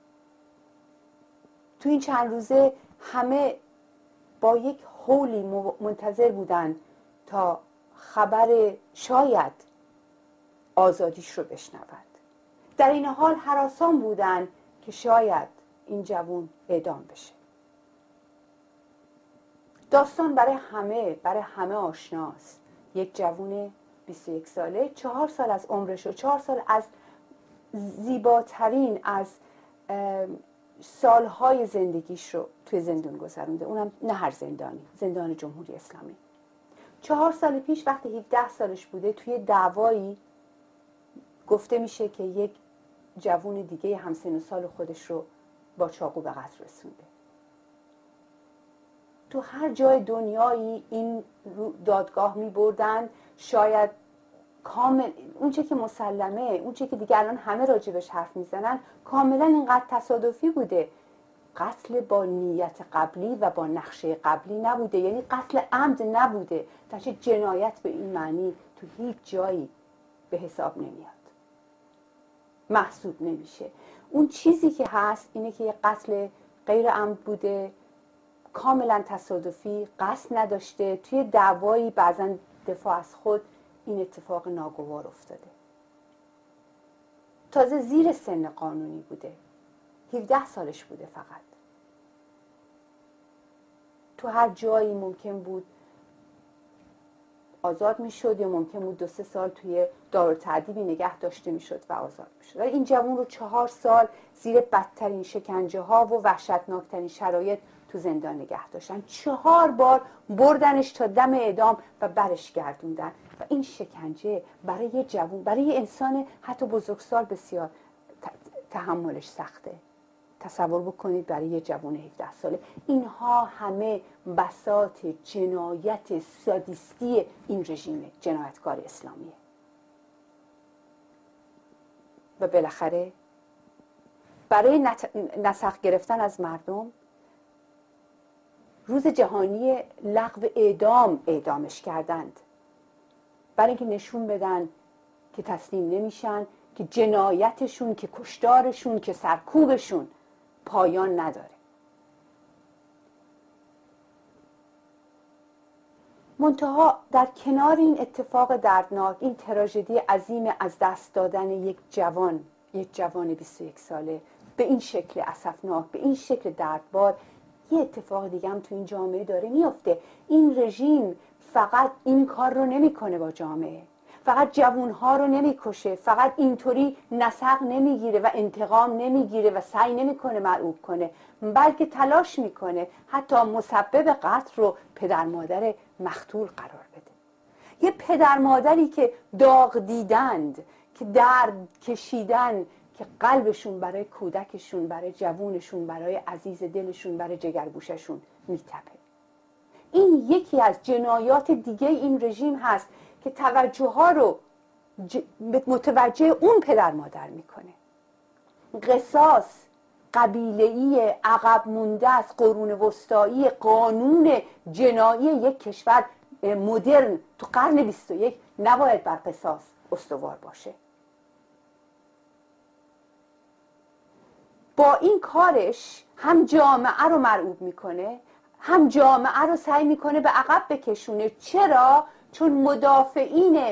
تو این چند روزه همه با یک هولی منتظر بودن تا خبر شاید آزادیش رو بشنود. در این حال هراسان بودن که شاید این جوون اعدام بشه. داستان برای همه آشناست. یک جوون 21 ساله، 4 سال از عمرش و 4 سال از زیباترین از سالهای زندگیش رو توی زندان گذرونده، اونم نه هر زندانی، زندان جمهوری اسلامی. 4 سال پیش وقتی 17 سالش بوده، توی دعوایی گفته میشه که یک جوون دیگه همسن و سال خودش رو با چاقو به قتل رسونده. تو هر جای دنیایی این دادگاه می بردن، شاید کامل اونچه که مسلمه، اونچه که دیگه الان همه راجبش حرف میزنن، کاملا اینقدر تصادفی بوده. قتل با نیت قبلی و با نقشه قبلی نبوده، یعنی قتل عمد نبوده. در چه جنایت به این معنی تو هیچ جایی به حساب نمیاد، محسوب نمیشه. اون چیزی که هست اینه که یه قتل غیر عمد بوده، کاملا تصادفی، قصد نداشته، توی دعوایی بعضا دفاع از خود این اتفاق ناگوار افتاده. تازه زیر سن قانونی بوده، 17 سالش بوده فقط. تو هر جایی ممکن بود آزاد میشد یا ممکن بود 2-3 سال توی دارالتعدیبی نگه داشته میشد و آزاد میشد. ولی این جوان رو 4 سال زیر بدترین شکنجه ها و وحشتناکترین شرایط تو زندان نگه داشتن. 4 بار بردنش تا دم اعدام و برش گردوندن و این شکنجه برای یه جوان، برای یه انسان حتی بزرگسال بسیار تحملش سخته. تصور بکنید برای یه جوان 17 ساله. اینها همه بساط جنایت سادیستی این رژیم جنایتکار اسلامیه. و بالاخره برای نسخ گرفتن از مردم روز جهانی لغو اعدامش کردند، برای اینکه نشون بدن که تسلیم نمیشن، که جنایتشون، که کشتارشون، که سرکوبشون پایان نداره. منتها در کنار این اتفاق دردناک، این تراژدی عظیم از دست دادن یک جوان 21 ساله به این شکل اسفناک، به این شکل دردبار، یه اتفاق دیگه هم تو این جامعه داره میفته. این رژیم فقط این کار رو نمیکنه با جامعه، فقط جوانها رو نمیکشه، فقط اینطوری نسق نمیگیره و انتقام نمیگیره و سعی نمیکنه مرعوب کنه، بلکه تلاش میکنه حتی مسبب قتل رو پدر مادر مقتول قرار بده. یه پدر مادری که داغ دیدند، که درد کشیدن، که قلبشون برای کودکشون، برای جوونشون، برای عزیز دلشون، برای جگرگوششون میتپه. این یکی از جنایات دیگه این رژیم هست که توجه ها رو متوجه اون پدر مادر میکنه. قصاص قبیله‌ای عقب مونده از قرون وسطایی، قانون جنایی یک کشور مدرن تو قرن 21 نباید بر قصاص استوار باشه. با این کارش هم جامعه رو مرعوب میکنه، هم جامعه رو سعی میکنه به عقب بکشونه. چرا؟ چون مدافعین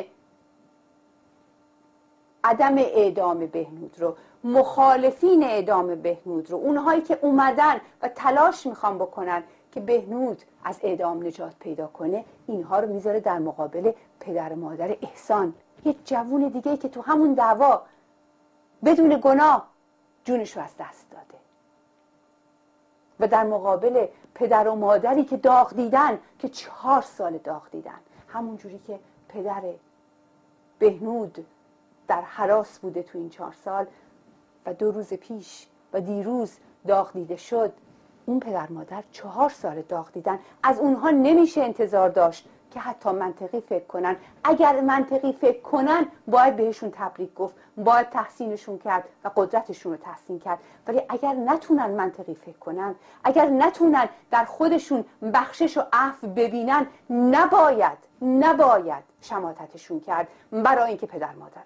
عدم اعدام بهنود رو، مخالفین اعدام بهنود رو، اونهایی که اومدن و تلاش میخوان بکنن که بهنود از اعدام نجات پیدا کنه، اینها رو میذاره در مقابل پدر و مادر احسان، یه جوون دیگه که تو همون دعوا بدون گناه جونش رو از دست داده، و در مقابل پدر و مادری که داغ دیدن، که 4 سال داغ دیدن، همون جوری که پدر بهنود در هراس بوده تو این 4 سال و 2 روز پیش و دیروز داغ دیده شد. اون پدر مادر 4 سال داغ دیدن. از اونها نمیشه انتظار داشت که حتی منطقی فکر کنن. اگر منطقی فکر کنن باید بهشون تبریک گفت، باید تحسینشون کرد و قدرتشون رو تحسین کرد. ولی اگر نتونن منطقی فکر کنن، اگر نتونن در خودشون بخشش و عفو ببینن، نباید شماتتشون کرد، برای اینکه پدر مادرن.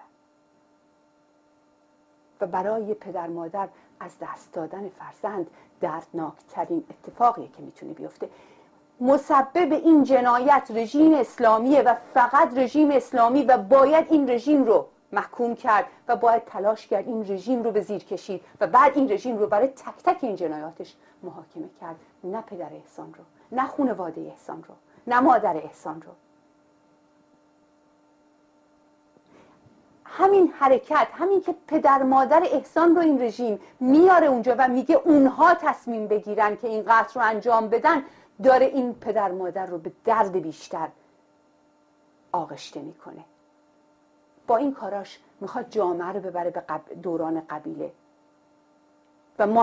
و برای پدر مادر از دست دادن فرزند دردناکترین اتفاقیه که میتونه بیفته. مسبب این جنایت رژیم اسلامیه و فقط رژیم اسلامی، و باید این رژیم رو محکوم کرد و باید تلاش کرد این رژیم رو به زیر کشید و بعد این رژیم رو برای تک تک این جنایاتش محاکمه کرد. نه پدر احسان رو، نه خانواده احسان رو، نه مادر احسان رو. همین حرکت، همین که پدر مادر احسان رو این رژیم میاره اونجا و میگه اونها تصمیم بگیرن که این قتل رو انجام بدن، داره این پدر مادر رو به درد بیشتر آغشته میکنه. با این کاراش میخواد جامعه رو ببره به دوران قبیله و ما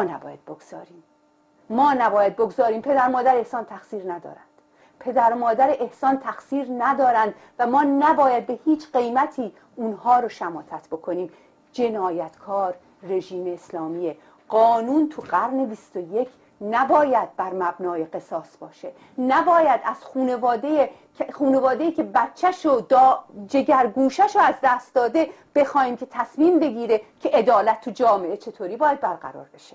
نباید بگذاریم. پدر مادر احسان تقصیر ندارند، پدر مادر احسان تقصیر ندارند و ما نباید به هیچ قیمتی اونها رو شماتت بکنیم. جنایتکار رژیم اسلامیه. قانون تو قرن 21 نباید بر مبنای قصاص باشه. نباید از خانواده‌ای که بچه‌ش و جگرگوشه‌ش رو از دست داده بخوایم که تصمیم بگیره که عدالت تو جامعه چطوری باید برقرار بشه.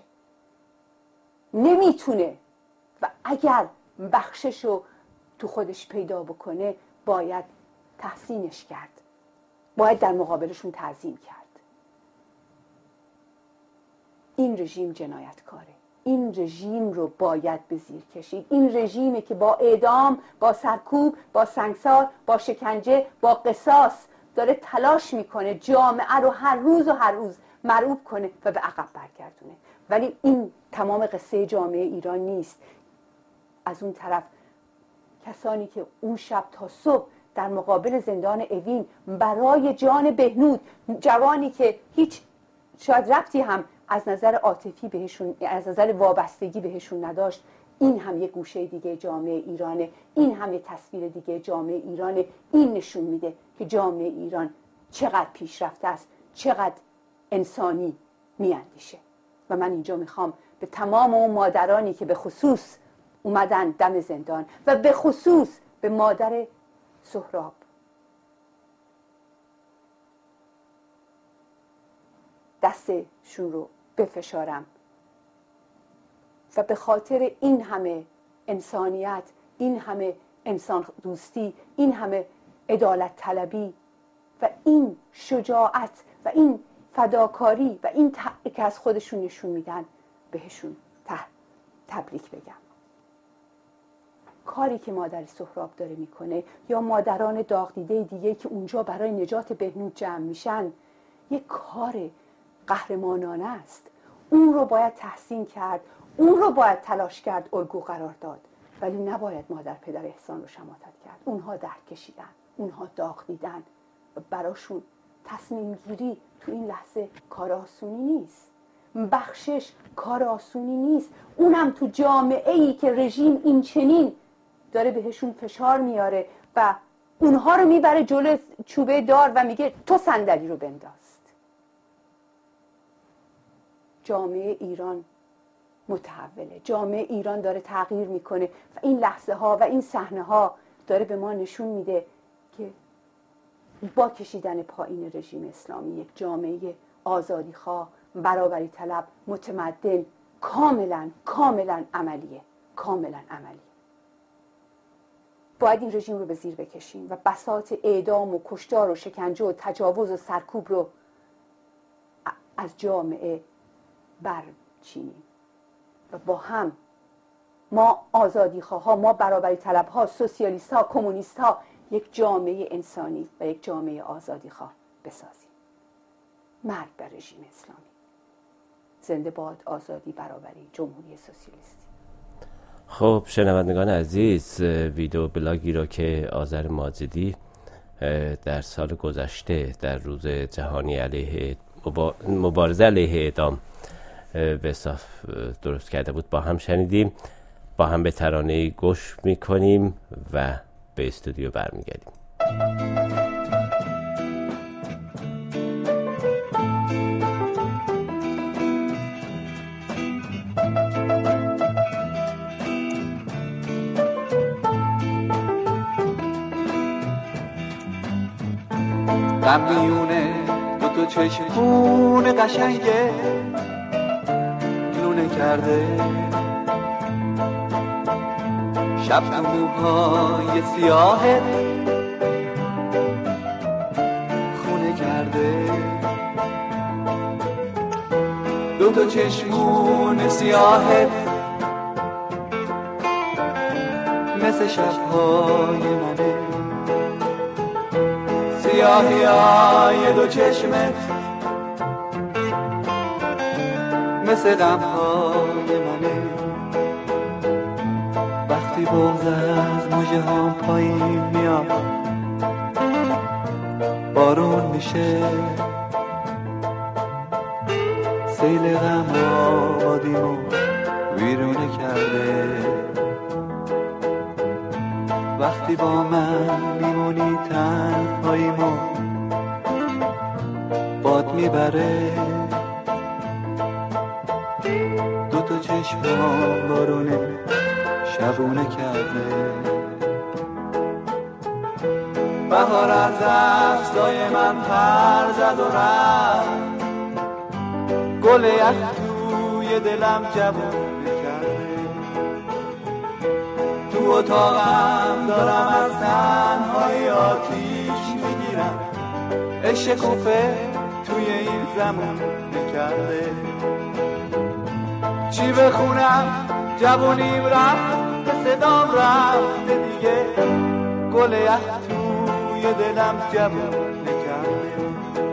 نمیتونه و اگر بخشش رو تو خودش پیدا بکنه باید تحسینش کرد، باید در مقابلشون تعظیم کرد. این رژیم جنایتکاره. این رژیم رو باید به زیر کشید. این رژیمی که با اعدام، با سرکوب، با سنگسار، با شکنجه، با قصاص داره تلاش میکنه جامعه رو هر روز مرعوب کنه و به عقب برگردونه. ولی این تمام قصه جامعه ایران نیست. از اون طرف کسانی که اون شب تا صبح در مقابل زندان اوین برای جان بهنود، جوانی که هیچ شاید ربطی هم از نظر عاطفی بهشون، از نظر وابستگی بهشون نداشت، این هم یه گوشه دیگه جامعه ایرانه، این هم یه تصویر دیگه جامعه ایرانه. این نشون میده که جامعه ایران چقدر پیشرفته است، چقدر انسانی میاندیشه. و من اینجا میخوام به تمام اون مادرانی که به خصوص اومدن دم زندان و به خصوص به مادر سهراب دستشون رو بفشارم و به خاطر این همه انسانیت، این همه انسان دوستی، این همه عدالت طلبی و این شجاعت و این فداکاری و این که از خودشون نشون میدن بهشون تبریک بگم. کاری که مادر سهراب داره میکنه یا مادران داغ دیده دیگه که اونجا برای نجات بهنود جمع میشن، یک کار قهرمانانه است. اون رو باید تحسین کرد، اون رو باید تلاش کرد، الگو قرار داد. ولی نباید مادر پدر احسان رو شماتت کرد. اونها درد کشیدن، اونها داغ دیدن و براشون تصمیم گیری تو این لحظه کار آسونی نیست. بخشش کار آسونی نیست، اونم تو جامعه‌ای که رژیم این چنین داره بهشون فشار میاره و اونها رو میبره جلو چوبه دار و میگه تو صندلی رو بنداز. جامعه ایران متحوله، جامعه ایران داره تغییر میکنه و این لحظه ها و این صحنه ها داره به ما نشون میده که با کشیدن پایین رژیم اسلامی یک جامعه آزادیخواه، برابری طلب، متمدن، کاملا عملیه. باید این رژیم رو به زیر بکشیم و بساط اعدام و کشتار و شکنجه و تجاوز و سرکوب رو از جامعه برچینیم و با هم ما آزادیخواها، ما برابری طلبها، سوسیالیست ها، کمونیست ها یک جامعه انسانی و یک جامعه آزادیخواه بسازیم. مرگ بر رژیم اسلامی. زنده باد آزادی، برابری، جمهوری سوسیالیستی. خب شنوندگان عزیز، ویدیو بلاگی را که آذر ماجدی در سال گذشته در روز جهانی علیه مبارزه علیه اعدام به صاف درست کرده بود با هم شنیدیم. با هم به ترانه گوش میکنیم و به استودیو برمیگردیم. غمیونه دو چشمون قشنگه لونه کرده، شب تو موهای سیاهه خونه کرده، دو چشمون سیاهه مثل شبهای منه، سیاهی های دو چشمت مثل غمهای منه، وقتی بغض از مژه هام پایین میاد بارون میشه، سیل غم آبادیمو ویرونه کرده، وقتی با من میمونی تنهاییمو باد میبره، دو تا چشمام بارونه شبونه کرده. بهار از دستای من پر زد و رفت، گل یخ توی دلم جوونه کرده. تو اتاقم دارم از تنهایی آتیش میگیرم، عشق کوفه توی این زمان نکرده. چی بخونم جوونیم رفت، به صدام رفته دیگه، گل یخ توی دلم جوون نکرده.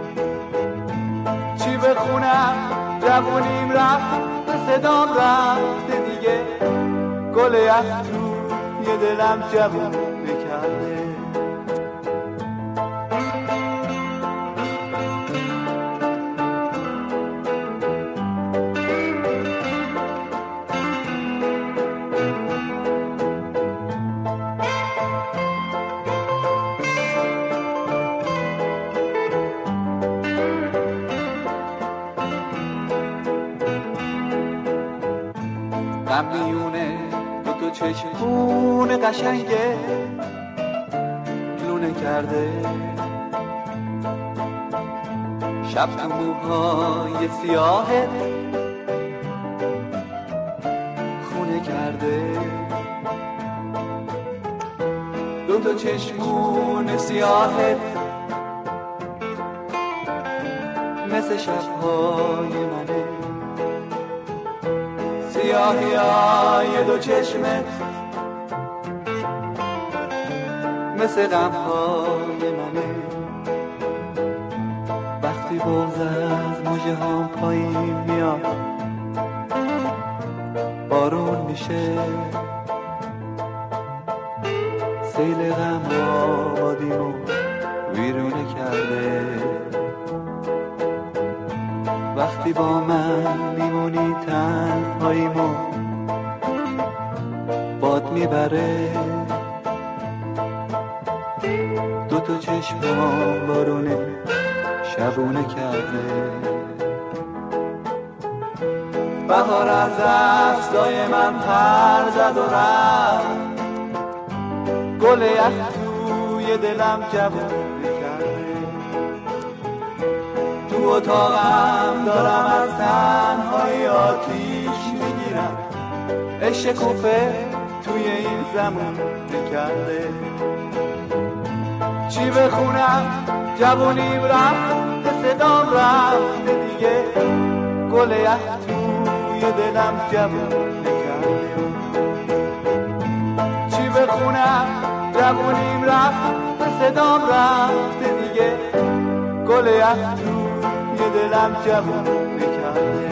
چی بخونم جوونیم رفت، به صدام رفته دیگه، گل یخ توی دلم جوون نکرده. میونه دو چشمون قشنگه لونه کرده. شب تو موهای سیاهه خونه کرده. دو چشمون سیاهه مثل شبهای منه. سیاهی های دو چشمت مثل غمهای منه. وقتی بغض از مژه هام پایین میاد، بارون میشه، سیل غم آبادیمو ویرونه کرده. وقتی با من میمونی تنهاییمو باد میبره. دو چشمام بارونه شبونه کرده. بهار از دستای من پر زد و رفت، گل یخ توی دلم جوونه کرده. تو اتاقم دارم از تنهایی آتیش میگیرم، عشق کوفه توی این زمان نکرده. چی بخونم جوونیم رفت، به صدام رفته دیگه، گل یخ توی دلم جوون نکرده. چی بخونم جوونیم رفت، به صدام رفته دیگه، گل یخ توی دلم جوون نکرده.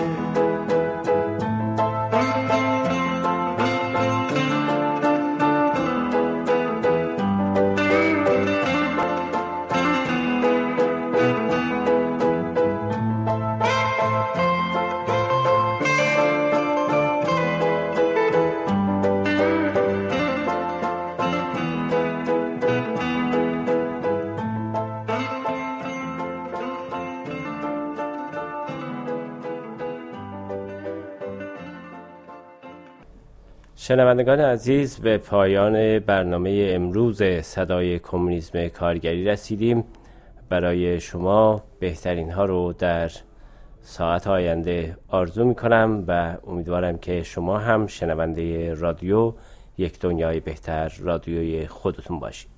شنوندگان عزیز، به پایان برنامه امروز صدای کمونیسم کارگری رسیدیم. برای شما بهترین ها رو در ساعت آینده آرزو می کنم و امیدوارم که شما هم شنونده رادیو یک دنیای بهتر، رادیوی خودتون باشید.